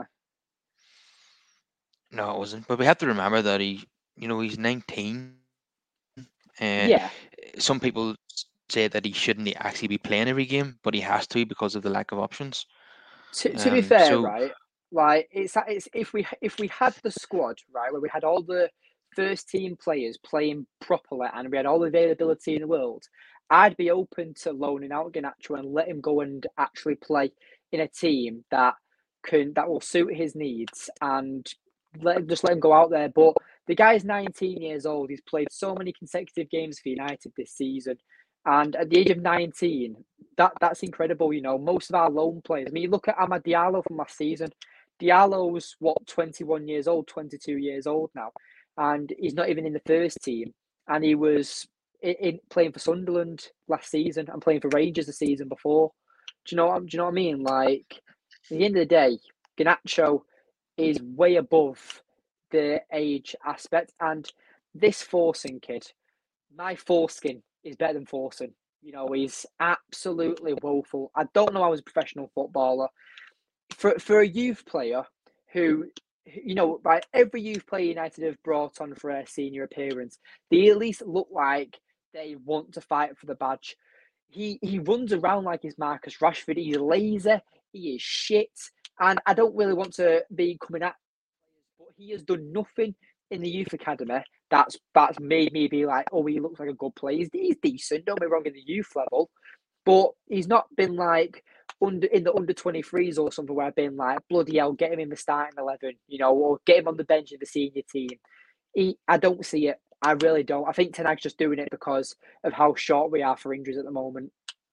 no, it wasn't. But we have to remember that he, you know, he's nineteen. Uh, Yeah, some people say that he shouldn't actually be playing every game, but he has to because of the lack of options. to, to be Um, fair, so right? Like it's it's if we if we had the squad right where we had all the first team players playing properly and we had all the availability in the world, I'd be open to loaning out Garnacho and let him go and actually play in a team that can that will suit his needs and let just let him go out there. But the guy's nineteen years old. He's played so many consecutive games for United this season. And at the age of nineteen, that that's incredible. You know, most of our loan players. I mean, you look at Amad Diallo from last season. Diallo's what twenty-one years old, twenty-two years old now, and he's not even in the first team. And he was in, in playing for Sunderland last season and playing for Rangers the season before. Do you know? What, do you know what I mean? Like, at the end of the day, Garnacho is way above the age aspect, and this forcing kid, my foreskin is better than Forson. You know, he's absolutely woeful. I don't know how he's a professional footballer. for for a youth player who, you know, right, every youth player United have brought on for a senior appearance, they at least look like they want to fight for the badge. He he runs around like he's Marcus Rashford. He's lazy. He is shit. And I don't really want to be coming at, but he has done nothing in the youth academy that's that's made me be like, oh, he looks like a good player. He's, he's decent. Don't be wrong in the youth level, but he's not been like under in the under twenty-threes or something where I've been like, bloody hell, get him in the starting eleven, you know, or get him on the bench in the senior team. He, I don't see it. I really don't. I think Ten Hag's just doing it because of how short we are for injuries at the moment.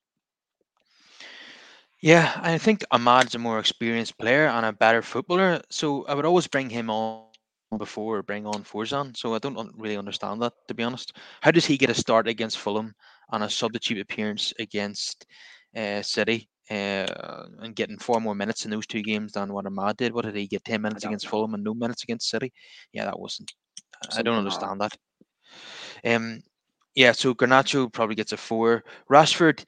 Yeah, I think Ahmad's a more experienced player and a better footballer, so I would always bring him on before bring on Forzan. So I don't un- really understand that, to be honest. How does he get a start against Fulham and a substitute appearance against uh, City, uh, and getting four more minutes in those two games than what Ahmad did? What did he get? Ten I minutes don't against know. Fulham and no minutes against City? Yeah, that wasn't. I don't Something like that. understand that. Um, yeah, so Garnacho probably gets a four. Rashford,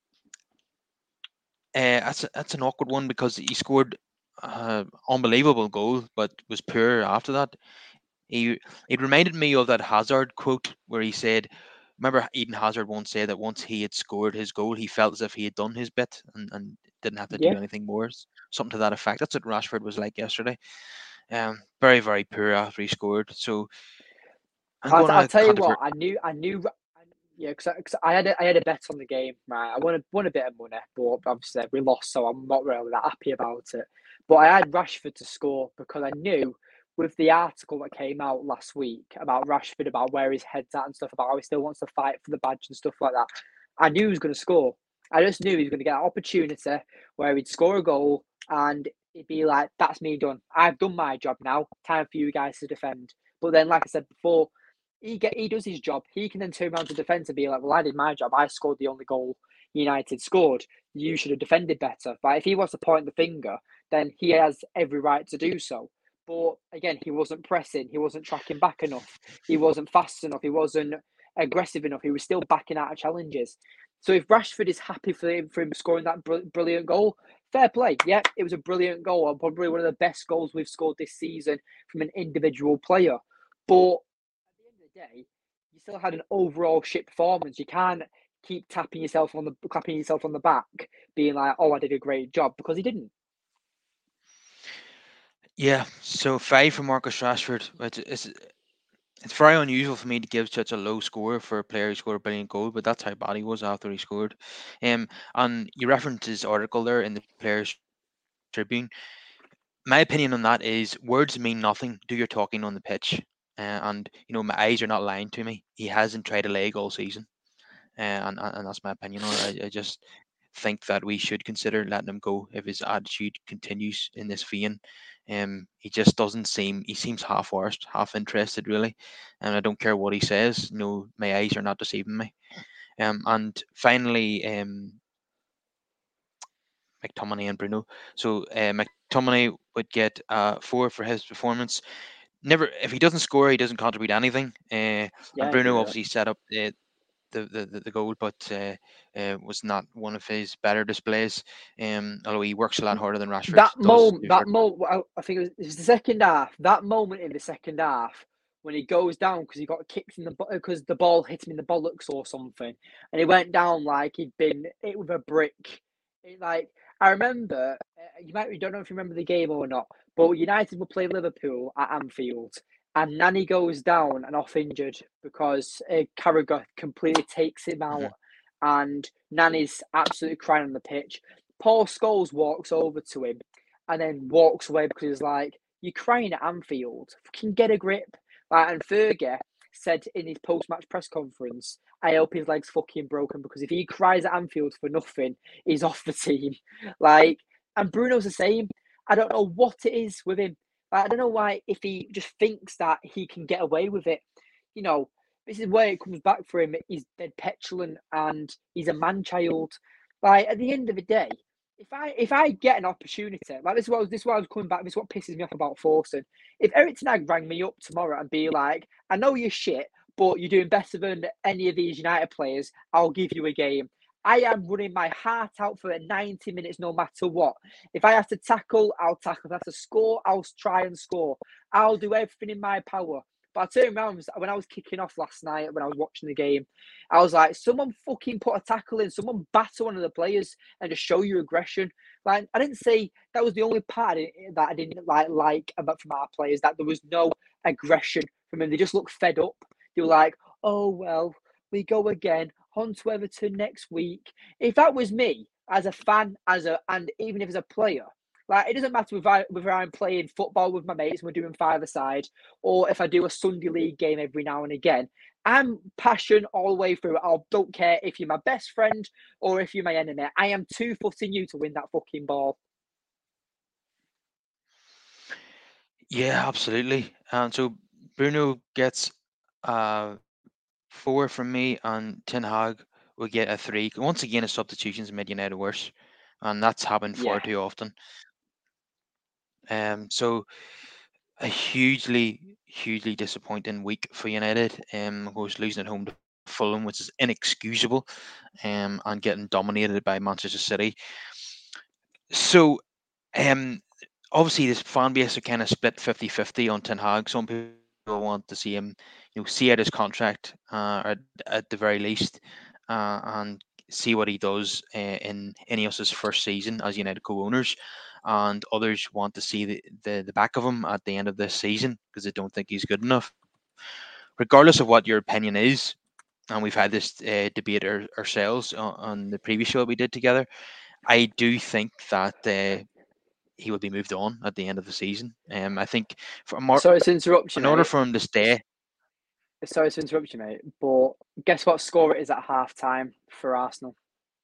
Uh, that's a, that's an awkward one because he scored uh, unbelievable goal, but was poor after that. He it reminded me of that Hazard quote where he said, "Remember Eden Hazard once said that once he had scored his goal, he felt as if he had done his bit and, and didn't have to do Yeah. anything more." S- Something to that effect. That's what Rashford was like yesterday. Um, very very poor after he scored. So I'm I'll, going I'll to tell you controver. what. I knew. I knew. Yeah, because I, I had a, I had a bet on the game. Right, I won a, won a bit of money, but obviously we lost, so I'm not really that happy about it. But I had Rashford to score because I knew with the article that came out last week about Rashford, about where his head's at and stuff, about how he still wants to fight for the badge and stuff like that. I knew he was going to score. I just knew he was going to get an opportunity where he'd score a goal and it'd be like, "That's me done. I've done my job now. Time for you guys to defend." But then, like I said before, he get he does his job. He can then turn around to defence and be like, "Well, I did my job. I scored the only goal United scored. You should have defended better." But if he wants to point the finger, then he has every right to do so. But again, he wasn't pressing. He wasn't tracking back enough. He wasn't fast enough. He wasn't aggressive enough. He was still backing out of challenges. So if Rashford is happy for him for him scoring that br- brilliant goal, fair play. Yeah, it was a brilliant goal, and probably one of the best goals we've scored this season from an individual player. But at the end of the day, you still had an overall shit performance. You can't keep tapping yourself on the clapping yourself on the back, being like, "Oh, I did a great job," because he didn't. Yeah, so five for Marcus Rashford. It's, it's it's very unusual for me to give such a low score for a player who scored a brilliant goal, but that's how bad he was after he scored. Um, and you referenced his article there in the Players Tribune. My opinion on that is words mean nothing. Do your talking on the pitch. Uh, and you know my eyes are not lying to me. He hasn't tried a leg all season, uh, and and and that's my opinion on it. I, I just think that we should consider letting him go if his attitude continues in this vein. Um, he just doesn't seem. He seems half-arsed, half interested, really, and I don't care what he says. You know, my eyes are not deceiving me. Um, and finally, um, McTominay and Bruno. So uh, McTominay would get uh, four for his performance. Never, if he doesn't score, he doesn't contribute anything. Uh, Yeah, and I Bruno agree with that. obviously set up the the, the, the the goal, but uh, uh, was not one of his better displays. Um, although he works a lot harder than Rashford That does. moment, We've that heard about. moment, I I think it was, it was the second half. That moment in the second half when he goes down because he got kicked in the because the ball hit him in the bollocks or something, and he went down like he'd been hit with a brick. It, like I remember, uh, you might you don't know if you remember the game or not, but United will play Liverpool at Anfield, and Nani goes down and off injured because uh, Carragher completely takes him out, Mhm. and Nani's absolutely crying on the pitch. Paul Scholes walks over to him and then walks away because he's like, "You're crying at Anfield. Fucking get a grip." Like, and Fergie said in his post match press conference, "I hope his leg's fucking broken because if he cries at Anfield for nothing, he's off the team." Like, and Bruno's the same. I don't know what it is with him. Like, I don't know why, if he just thinks that he can get away with it, you know, this is where it comes back for him. He's dead petulant and he's a man child. Like, at the end of the day, if I if I get an opportunity, like this is what I was, this is what I was coming back. This is what pisses me off about Forson. If Eric Ten Hag rang me up tomorrow and be like, "I know you're shit, but you're doing better than any of these United players. I'll give you a game." I am running my heart out for ninety minutes no matter what. If I have to tackle, I'll tackle. If I have to score, I'll try and score. I'll do everything in my power. But I turned around when I was kicking off last night when I was watching the game. I was like, someone fucking put a tackle in, someone batter one of the players and just show your aggression. Like I didn't say that was the only part that I didn't like like about from our players, that there was no aggression from them. They just looked fed up. They were like, oh well, we go again on to Everton next week. If that was me as a fan, as a and even if as a player, like it doesn't matter if I, whether I'm playing football with my mates and we're doing five-a-side, or if I do a Sunday league game every now and again. I'm passion all the way through. I don't care if you're my best friend or if you're my enemy. I am two-footing you to win that fucking ball. Yeah, absolutely. And so Bruno gets uh four from me, and Ten Hag will get a three. Once again, his substitutions made United worse, and that's happened Yeah. far too often. Um, so a hugely, hugely disappointing week for United. Um, of course, losing at home to Fulham, which is inexcusable, um, and getting dominated by Manchester City. So, um, obviously, this fan base are kind of split fifty-fifty on Ten Hag. Some people want to see him, you know, see out his contract, uh, at, at the very least, uh, and see what he does uh, in Ineos's first season as United co-owners. And others want to see the, the, the back of him at the end of this season because they don't think he's good enough. Regardless of what your opinion is, and we've had this uh, debate our, ourselves on, on the previous show we did together, I do think that uh, he will be moved on at the end of the season. Um, I think for more, Sorry to interrupt you, in order mate. for him to stay, Sorry to interrupt you, mate. But guess what score it is at half time for Arsenal?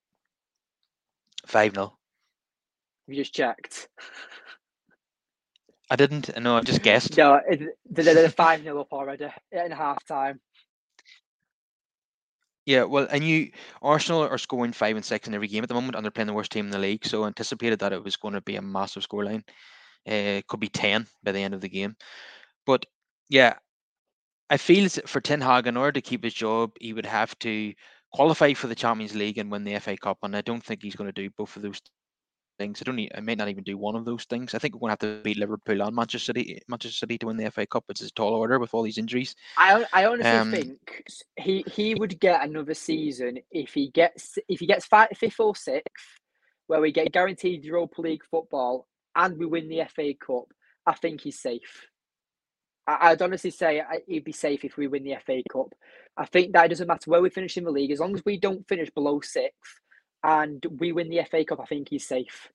five nil. Have you just checked? I didn't. No, I just guessed. No, it, they're five nil up already in half time. Yeah, well, I knew Arsenal are scoring five and six in every game at the moment, and they're playing the worst team in the league. So I anticipated that it was going to be a massive scoreline. Uh, it could be ten by the end of the game. But yeah, I feel s- for Ten Hag, in order to keep his job, he would have to qualify for the Champions League and win the F A Cup. And I don't think he's going to do both of those things. I don't. e- I might not even do one of those things. I think we're going to have to beat Liverpool and Manchester City, Manchester City to win the F A Cup, which is a tall order with all these injuries. I I honestly Um, think he he would get another season if he gets if he gets five, fifth or sixth, where we get guaranteed Europa League football and we win the F A Cup. I think he's safe. I, I'd honestly say I, he'd be safe if we win the F A Cup. I think that it doesn't matter where we finish in the league, as long as we don't finish below sixth and we win the F A Cup. I think he's safe.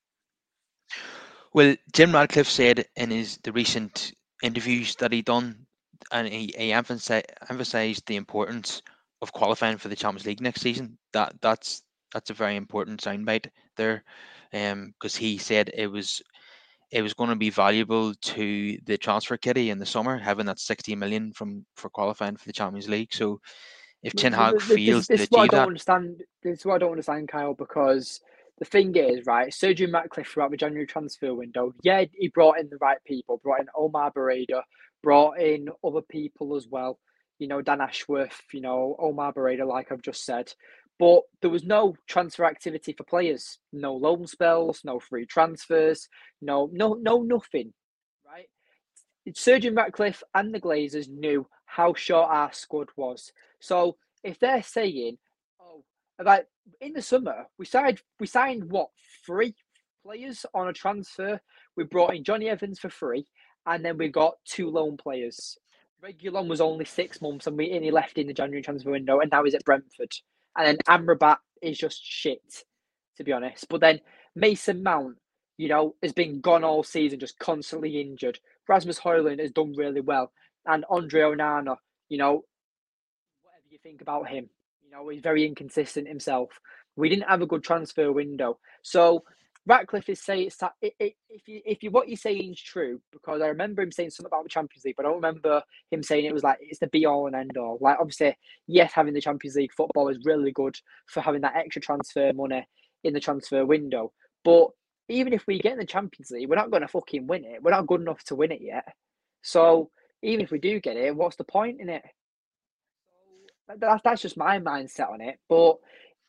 well, Jim Radcliffe said in his the recent interviews that he done, and he, he emphasized emphasized the importance of qualifying for the Champions League next season. That that's that's a very important soundbite there, um, because he said it was it was going to be valuable to the transfer kitty in the summer, having that sixty million from for qualifying for the Champions League. So if Ten Hag This fails this to is what I achieve don't that, understand. This is what I don't understand, Kyle, because the thing is, right, Sergio Ratcliffe throughout the January transfer window, yeah, he brought in the right people, brought in Omar Barada, brought in other people as well. You know, Dan Ashworth, you know, Omar Barada, like I've just said. But there was no transfer activity for players, no loan spells, no free transfers, no, no, no, nothing, right? Sergeant Ratcliffe and the Glazers knew how short our squad was. So if they're saying, "Oh, about in the summer we signed we signed what three players on a transfer. We brought in Johnny Evans for free, and then we got two loan players. Regulon was only six months, and we and he left in the January transfer window, and now he's at Brentford. And then Amrabat is just shit, to be honest. But then Mason Mount, you know, has been gone all season, just constantly injured. Rasmus Højlund has done really well, and Andre Onana, you know, whatever you think about him, you know, he's very inconsistent himself. We didn't have a good transfer window, so Ratcliffe is saying it's that if you if you what you're saying is true, because I remember him saying something about the Champions League, but I don't remember him saying it was like it's the be all and end all. Like obviously, yes, having the Champions League football is really good for having that extra transfer money in the transfer window, but even if we get in the Champions League, we're not going to fucking win it. We're not good enough to win it yet. So even if we do get it, what's the point in it? That, that's just my mindset on it. But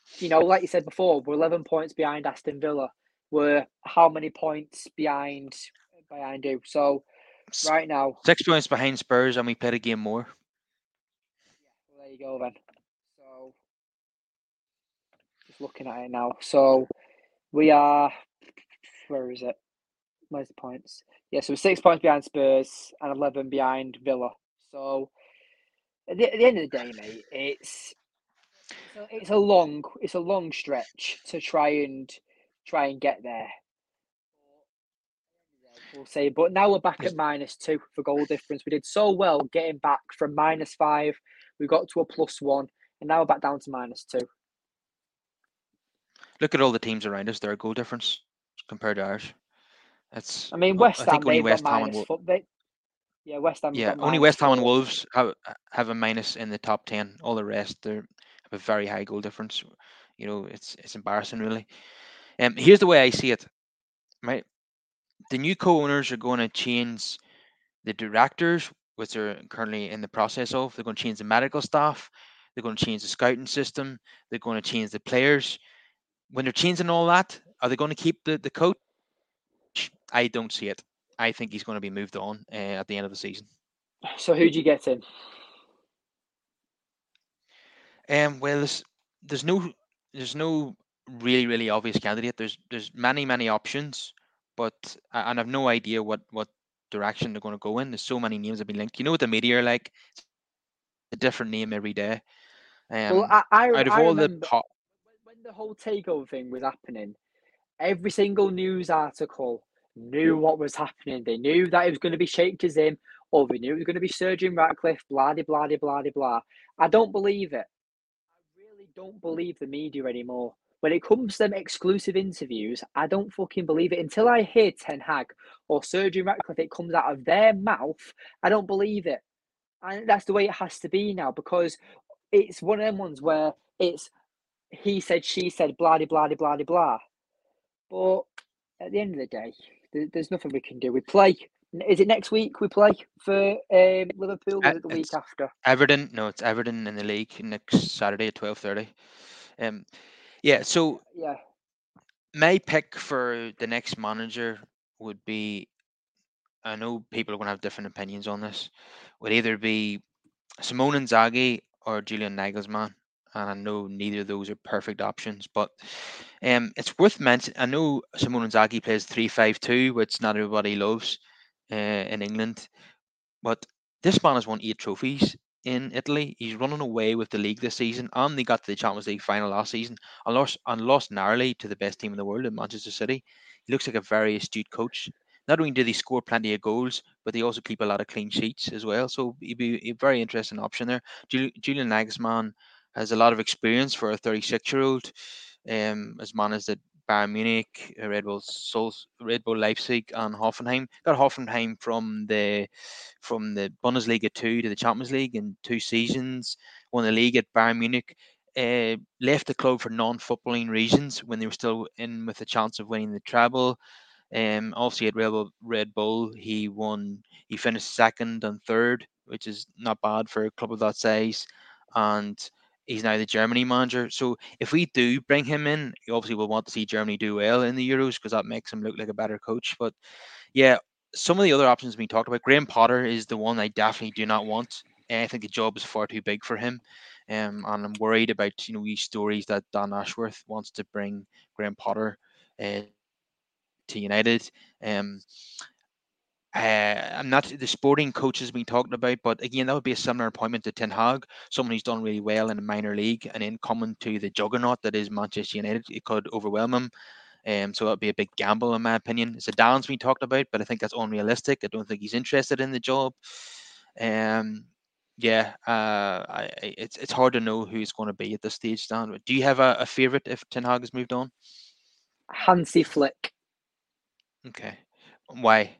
you know, like you said before, we're eleven points behind Aston Villa. We're how many points behind behind you? So S- right now, Six points behind Spurs, and we played a game more. well, there you go then. So just looking at it now. So we are, where is it? Where's the points? Yeah, so we're six points behind Spurs and eleven behind Villa. So at the, at the end of the day, mate, it's it's a, it's a long it's a long stretch to try and try and get there. We'll say, but now we're back Yes. at minus two for goal difference. We did so well getting back from minus five. We got to a plus one, and now we're back down to minus two. Look at all the teams around us; their goal difference compared to ours. It's I mean, uh, West I think Ham, only they've got West Ham and minus Wol- four. They, yeah, West Ham have yeah, got only minus West Ham and four. Wolves have have a minus in the top ten. All the rest they have a very high goal difference. You know, it's it's embarrassing really. Um, here's the way I see it. Right, the new co-owners are going to change the directors, which they're currently in the process of. They're going to change the medical staff. They're going to change the scouting system. They're going to change the players. When they're changing all that, are they going to keep the, the coach? I don't see it. I think he's going to be moved on uh, at the end of the season. So who do you get in? Um, well, there's, there's no there's no really really obvious candidate. There's there's many many options, but and I've no idea what what direction they're going to go in. There's so many names have been linked. You know what the media are like? It's a different name every day. Well, Um, I I, out of I all the remember pop, when the whole takeover thing was happening. Every single news article knew what was happening. They knew that it was going to be Sheikh Kazim, or they knew it was going to be Sir Jim Ratcliffe, blah, de, blah, de, blah, de, blah. I don't believe it. I really don't believe the media anymore. When it comes to them exclusive interviews, I don't fucking believe it. Until I hear Ten Hag or Sir Jim Ratcliffe, it comes out of their mouth, I don't believe it. And that's the way it has to be now, because it's one of them ones where it's he said, she said, blah, de, blah, de, blah, de, blah. But at the end of the day, there's nothing we can do. We play. Is it next week we play for um, Liverpool, or uh, is it the week it's after? Everton. No, it's Everton in the league next Saturday at twelve thirty. Um, yeah. So Yeah. my pick for the next manager would be. I know people are going to have different opinions on this. Would either be Simone Inzaghi or Julian Nagelsmann. And I know neither of those are perfect options, but um, it's worth mentioning. I know Simone Inzaghi plays three five two, which not everybody loves uh, in England. But this man has won eight trophies in Italy. He's running away with the league this season, and they got to the Champions League final last season and lost, and lost narrowly to the best team in the world in Manchester City. He looks like a very astute coach. Not only do they score plenty of goals, but they also keep a lot of clean sheets as well. So he'd be a very interesting option there. Jul- Julian Nagelsmann has a lot of experience for a thirty-six year old. Um, has managed at Bayern Munich, uh, Red Bull, Sol- Red Bull Leipzig, and Hoffenheim. Got Hoffenheim from the from the Bundesliga two to the Champions League in two seasons. Won the league at Bayern Munich. Uh, left the club for non-footballing reasons when they were still in with a chance of winning the treble. Um, obviously at Red Bull, Red Bull, he won. He finished second and third, which is not bad for a club of that size. And he's now the Germany manager. So if we do bring him in, obviously we'll want to see Germany do well in the Euros because that makes him look like a better coach. But yeah, some of the other options we talked about, Graham Potter is the one I definitely do not want. I think the job is far too big for him. Um, and I'm worried about you know these stories that Dan Ashworth wants to bring Graham Potter uh, to United. Um, uh, I'm not the sporting coaches we talked about, but again, that would be a similar appointment to Ten Hag, someone who's done really well in a minor league, and then coming to the juggernaut that is Manchester United, it could overwhelm him. Um, so that'd be a big gamble, in my opinion. It's a downs we talked about, but I think that's unrealistic. I don't think he's interested in the job. Um, yeah, uh, I, I- it's it's hard to know who it's going to be at this stage, Dan. Do you have a, a favorite if Ten Hag has moved on? Hansi Flick. Okay, why?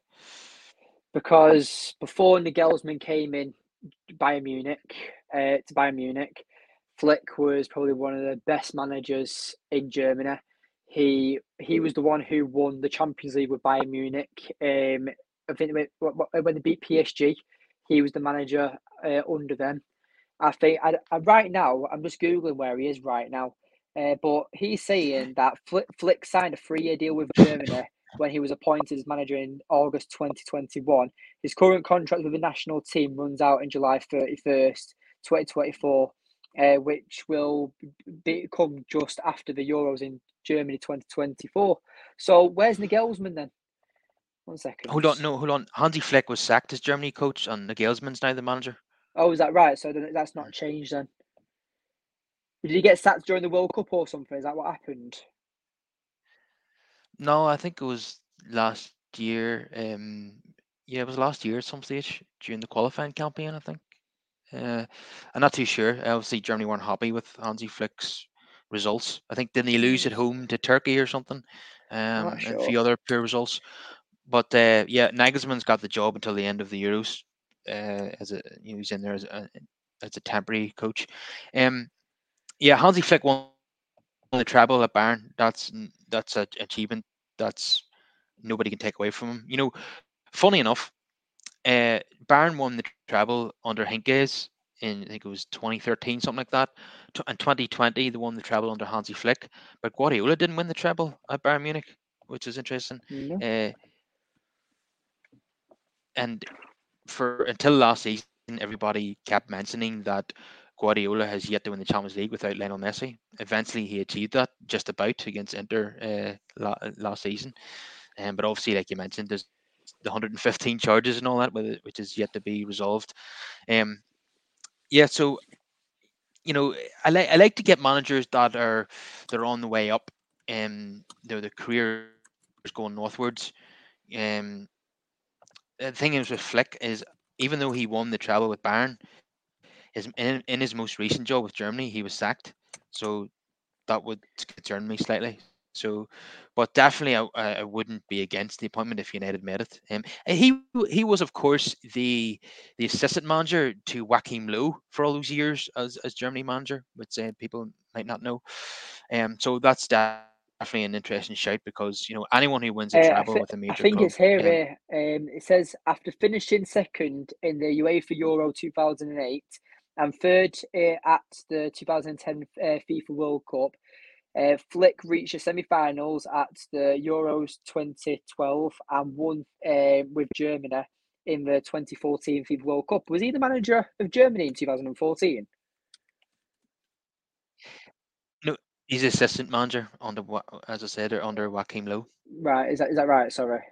Because before Nagelsmann came in Bayern Munich, uh, to Bayern Munich, Flick was probably one of the best managers in Germany. He he was the one who won the Champions League with Bayern Munich. Um, I think when, when they beat P S G, he was the manager uh, under them. I think I, I, right now I'm just googling where he is right now. Uh, but he's saying that Flick, Flick signed a three-year deal with Germany when he was appointed as manager in August twenty twenty-one. His current contract with the national team runs out in July thirty-first, twenty twenty-four, uh, which will become just after the Euros in Germany twenty twenty-four. So where's Nagelsmann then? One second. Hold on, no, hold on. Hansi Flick was sacked as Germany coach, and Nagelsmann's now the manager. Oh, is that right? So that's not changed then. Did he get sacked during the World Cup or something? Is that what happened? No, I think it was last year. Um, yeah, it was last year at some stage during the qualifying campaign, I think. Uh, I'm not too sure. Obviously, Germany weren't happy with Hansi Flick's results. I think didn't he lose at home to Turkey or something, I'm um, not and a sure. few other poor results. But uh, yeah, Nagelsmann's got the job until the end of the Euros. Uh, as a you know, he's in there as a, as a temporary coach. Um, yeah, Hansi Flick won the treble at Bayern. That's that's an achievement that's nobody can take away from him. You know, funny enough, uh, Bayern won the treble under Henkes in I think it was twenty thirteen, something like that. Tw- In twenty twenty, they won the treble under Hansi Flick, but Guardiola didn't win the treble at Bayern Munich, which is interesting. No. Uh, and for until last season, everybody kept mentioning that Guardiola has yet to win the Champions League without Lionel Messi. Eventually, he achieved that just about against Inter uh, la- last season. Um, but obviously, like you mentioned, there's the one hundred fifteen charges and all that, which is yet to be resolved. Um, yeah, so you know, I like I like to get managers that are they're on the way up, and their the career is going northwards. Um, the thing is with Flick is even though he won the treble with Bayern, his in, in his most recent job with Germany, he was sacked. So that would concern me slightly. So, but definitely, I, I wouldn't be against the appointment if United made it. Um, he he was, of course, the the assistant manager to Joachim Low for all those years as, as Germany manager, which uh, people might not know. Um, so that's definitely an interesting shout because you know anyone who wins a treble Uh, with a I, major th- club, I think it's um, here. Uh, um, it says after finishing second in the UEFA Euro two thousand eight and third uh, at the two thousand ten uh, FIFA World Cup, uh, Flick reached the semi-finals at the Euros twenty twelve and won uh, with Germany in the twenty fourteen FIFA World Cup. Was he the manager of Germany in two thousand fourteen? no, he's assistant manager under Wa- as I said under Joachim Low. Right, is that is that right? Sorry.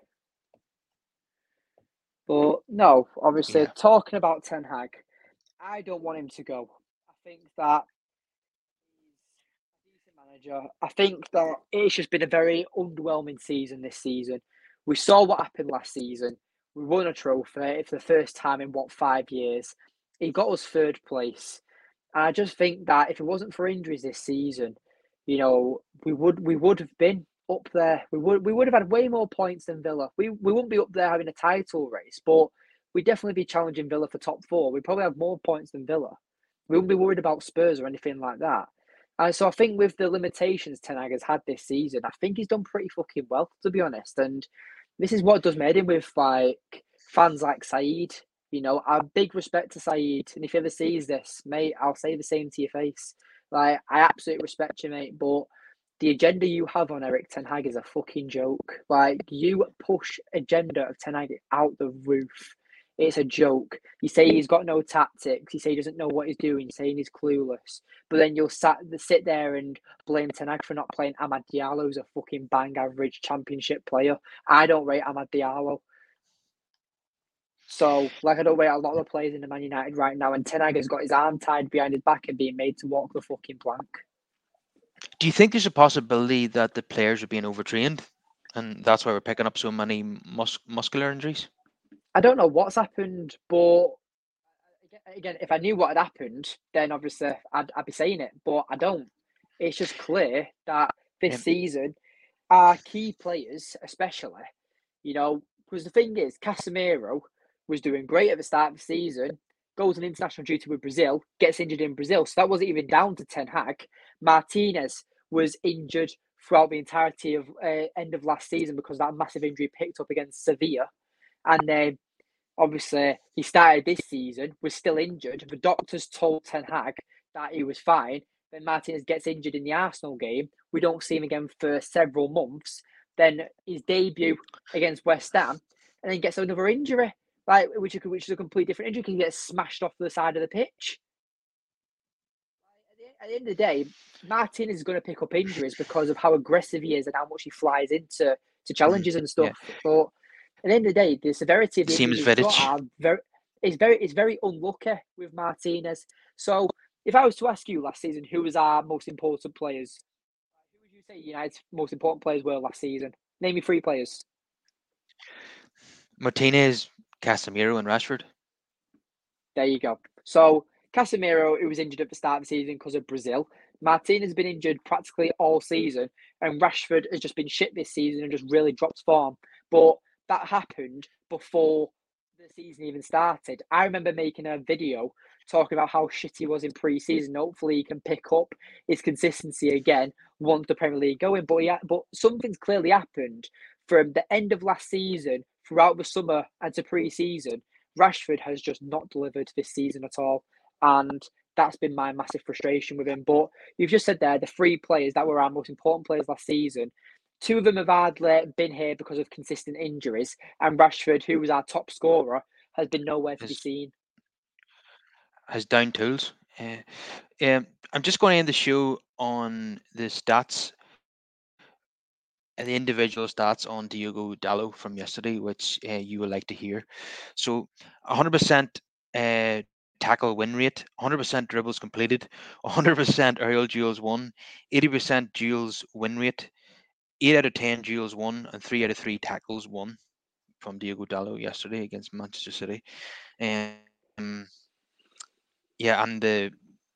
But no, obviously, Yeah. talking about Ten Hag, I don't want him to go. I think that he's a decent manager. I think that it's just been a very underwhelming season this season. We saw what happened last season. We won a trophy for the first time in what five years. He got us third place, and I just think that if it wasn't for injuries this season, you know, we would we would have been up there. We would we would have had way more points than Villa. We we wouldn't be up there having a title race, but we'd definitely be challenging Villa for top four. We'd probably have more points than Villa. We wouldn't be worried about Spurs or anything like that. And so I think with the limitations Ten Hag has had this season, I think he's done pretty fucking well, to be honest. And this is what does made him with like fans like Saeed. You know, I have big respect to Saeed, and if he ever sees this, mate, I'll say the same to your face. Like, I absolutely respect you, mate, but the agenda you have on Eric Ten Hag is a fucking joke. Like, you push agenda of Ten Hag out the roof. It's a joke. You say he's got no tactics. You say he doesn't know what he's doing. Saying he's clueless. But then you'll sat, sit there and blame Ten Hag for not playing Amad Diallo, who's a fucking bang average championship player. I don't rate Amad Diallo. So, like, I don't rate a lot of the players in the Man United right now, and Ten Hag has got his arm tied behind his back and being made to walk the fucking plank. Do you think there's a possibility that the players are being overtrained, and that's why we're picking up so many mus- muscular injuries? I don't know what's happened, but again, if I knew what had happened, then obviously I'd, I'd be saying it, but I don't. It's just clear that this Um, season, our key players, especially, you know, because the thing is, Casemiro was doing great at the start of the season, goes on international duty with Brazil, gets injured in Brazil. So that wasn't even down to Ten Hag. Martinez was injured throughout the entirety of uh, end of last season because that massive injury picked up against Sevilla. And then obviously he started this season, was still injured. The doctors told Ten Hag that he was fine. then Martinez gets injured in the Arsenal game. We don't see him again for several months. Then his debut against West Ham, and then gets another injury, like which is, which is a completely different injury. Can get smashed off the side of the pitch. At the end of the day, Martin is going to pick up injuries because of how aggressive he is and how much he flies into to challenges Mm, and yeah. stuff. But at the end of the day, the severity of the Same as injuries he's got Vidic. are very is very is very unlucky with Martinez. So if I was to ask you last season who was our most important players, who would you say United's most important players were last season? Name me three players. Martinez, Casemiro, and Rashford. There you go. So Casemiro, who was injured at the start of the season because of Brazil. Martinez has been injured practically all season, and Rashford has just been shit this season and just really dropped form. But that happened before the season even started. I remember making a video talking about how shit he was in pre-season. Hopefully, he can pick up his consistency again once the Premier League going. But yeah, but something's clearly happened from the end of last season throughout the summer and to pre-season. Rashford has just not delivered this season at all, and that's been my massive frustration with him. But you've just said there the three players that were our most important players last season. Two of them have hardly been here because of consistent injuries, and Rashford, who was our top scorer, has been nowhere to be Has seen. has down tools. Uh, um, I'm just going to end the show on the stats, uh, the individual stats on Diogo Dalot from yesterday, which uh, you would like to hear. So, one hundred percent uh, tackle win rate, one hundred percent dribbles completed, one hundred percent aerial duels won, eighty percent duels win rate, eight out of ten duels won, and three out of three tackles won from Diogo Dalot yesterday against Manchester City. Um, yeah, and the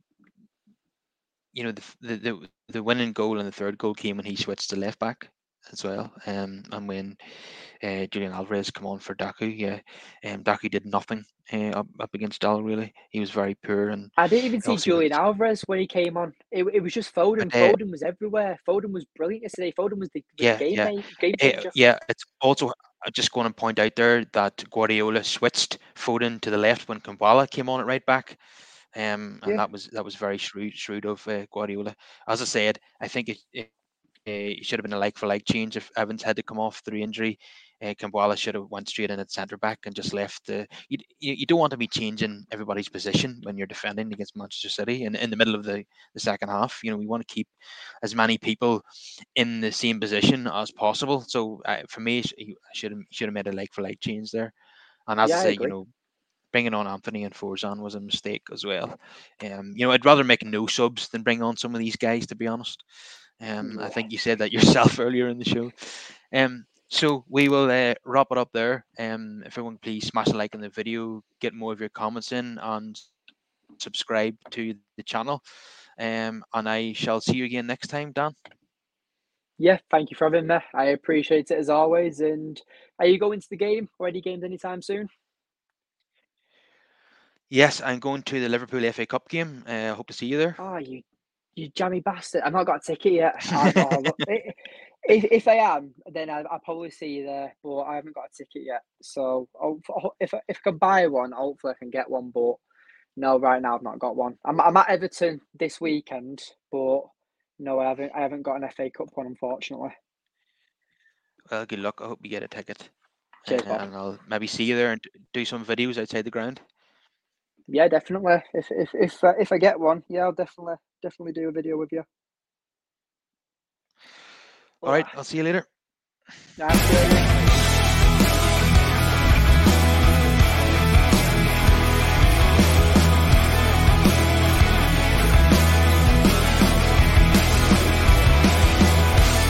you know the, the the the winning goal and the third goal came when he switched to left back as well. Um, and when uh, Julian Alvarez come on for Daku, yeah, um, Daku did nothing uh, up, up against Dal really. He was very poor, and I didn't even see obviously with Julian Alvarez when he came on. It, it was just Foden. but uh, Foden was everywhere. Foden was brilliant yesterday. Foden was the was the yeah, game yeah, ma- game uh, changer. yeah. It's also I'm just going to point out there that Guardiola switched Foden to the left when Kambala came on at right back. Um, and Yeah, that was that was very shrewd, shrewd of uh, Guardiola. As I said, I think it, it, it should have been a like for like change if Evans had to come off through injury. Uh, Kambwala should have went straight in at centre back and just left the. You, you, you don't want to be changing everybody's position when you're defending against Manchester City in, in the middle of the, the second half. You know we want to keep as many people in the same position as possible. So uh, for me, he should have should have made a like for like change there. And as I yeah, I say, you agree. know, bringing on Anthony and Forzan was a mistake as well. Um, you know, I'd rather make no subs than bring on some of these guys, to be honest. Um, I Yeah. think you said that yourself earlier in the show. Um, so we will uh, wrap it up there. Um, if everyone please smash a like on the video, get more of your comments in, and subscribe to the channel. Um, and I shall see you again next time, Dan. Yeah, thank you for having me. I appreciate it as always. And are you going to the game or any games anytime soon? Yes, I'm going to the Liverpool F A Cup game. I uh, hope to see you there. Oh, you, you jammy bastard! I've not got a ticket yet. I, oh, look, if if I am, then I, I'll probably see you there. But I haven't got a ticket yet. So I'll, if if I can buy one, hopefully I can get one. But no, right now I've not got one. I'm I'm at Everton this weekend, but no, I haven't. I haven't got an F A Cup one, unfortunately. Well, good luck. I hope you get a ticket. Uh, Cheers, Bob. and I'll maybe see you there and do some videos outside the ground. Yeah, definitely. If if if uh, if I get one, yeah, I'll definitely definitely do a video with you. All right, I'll see you later. Nah,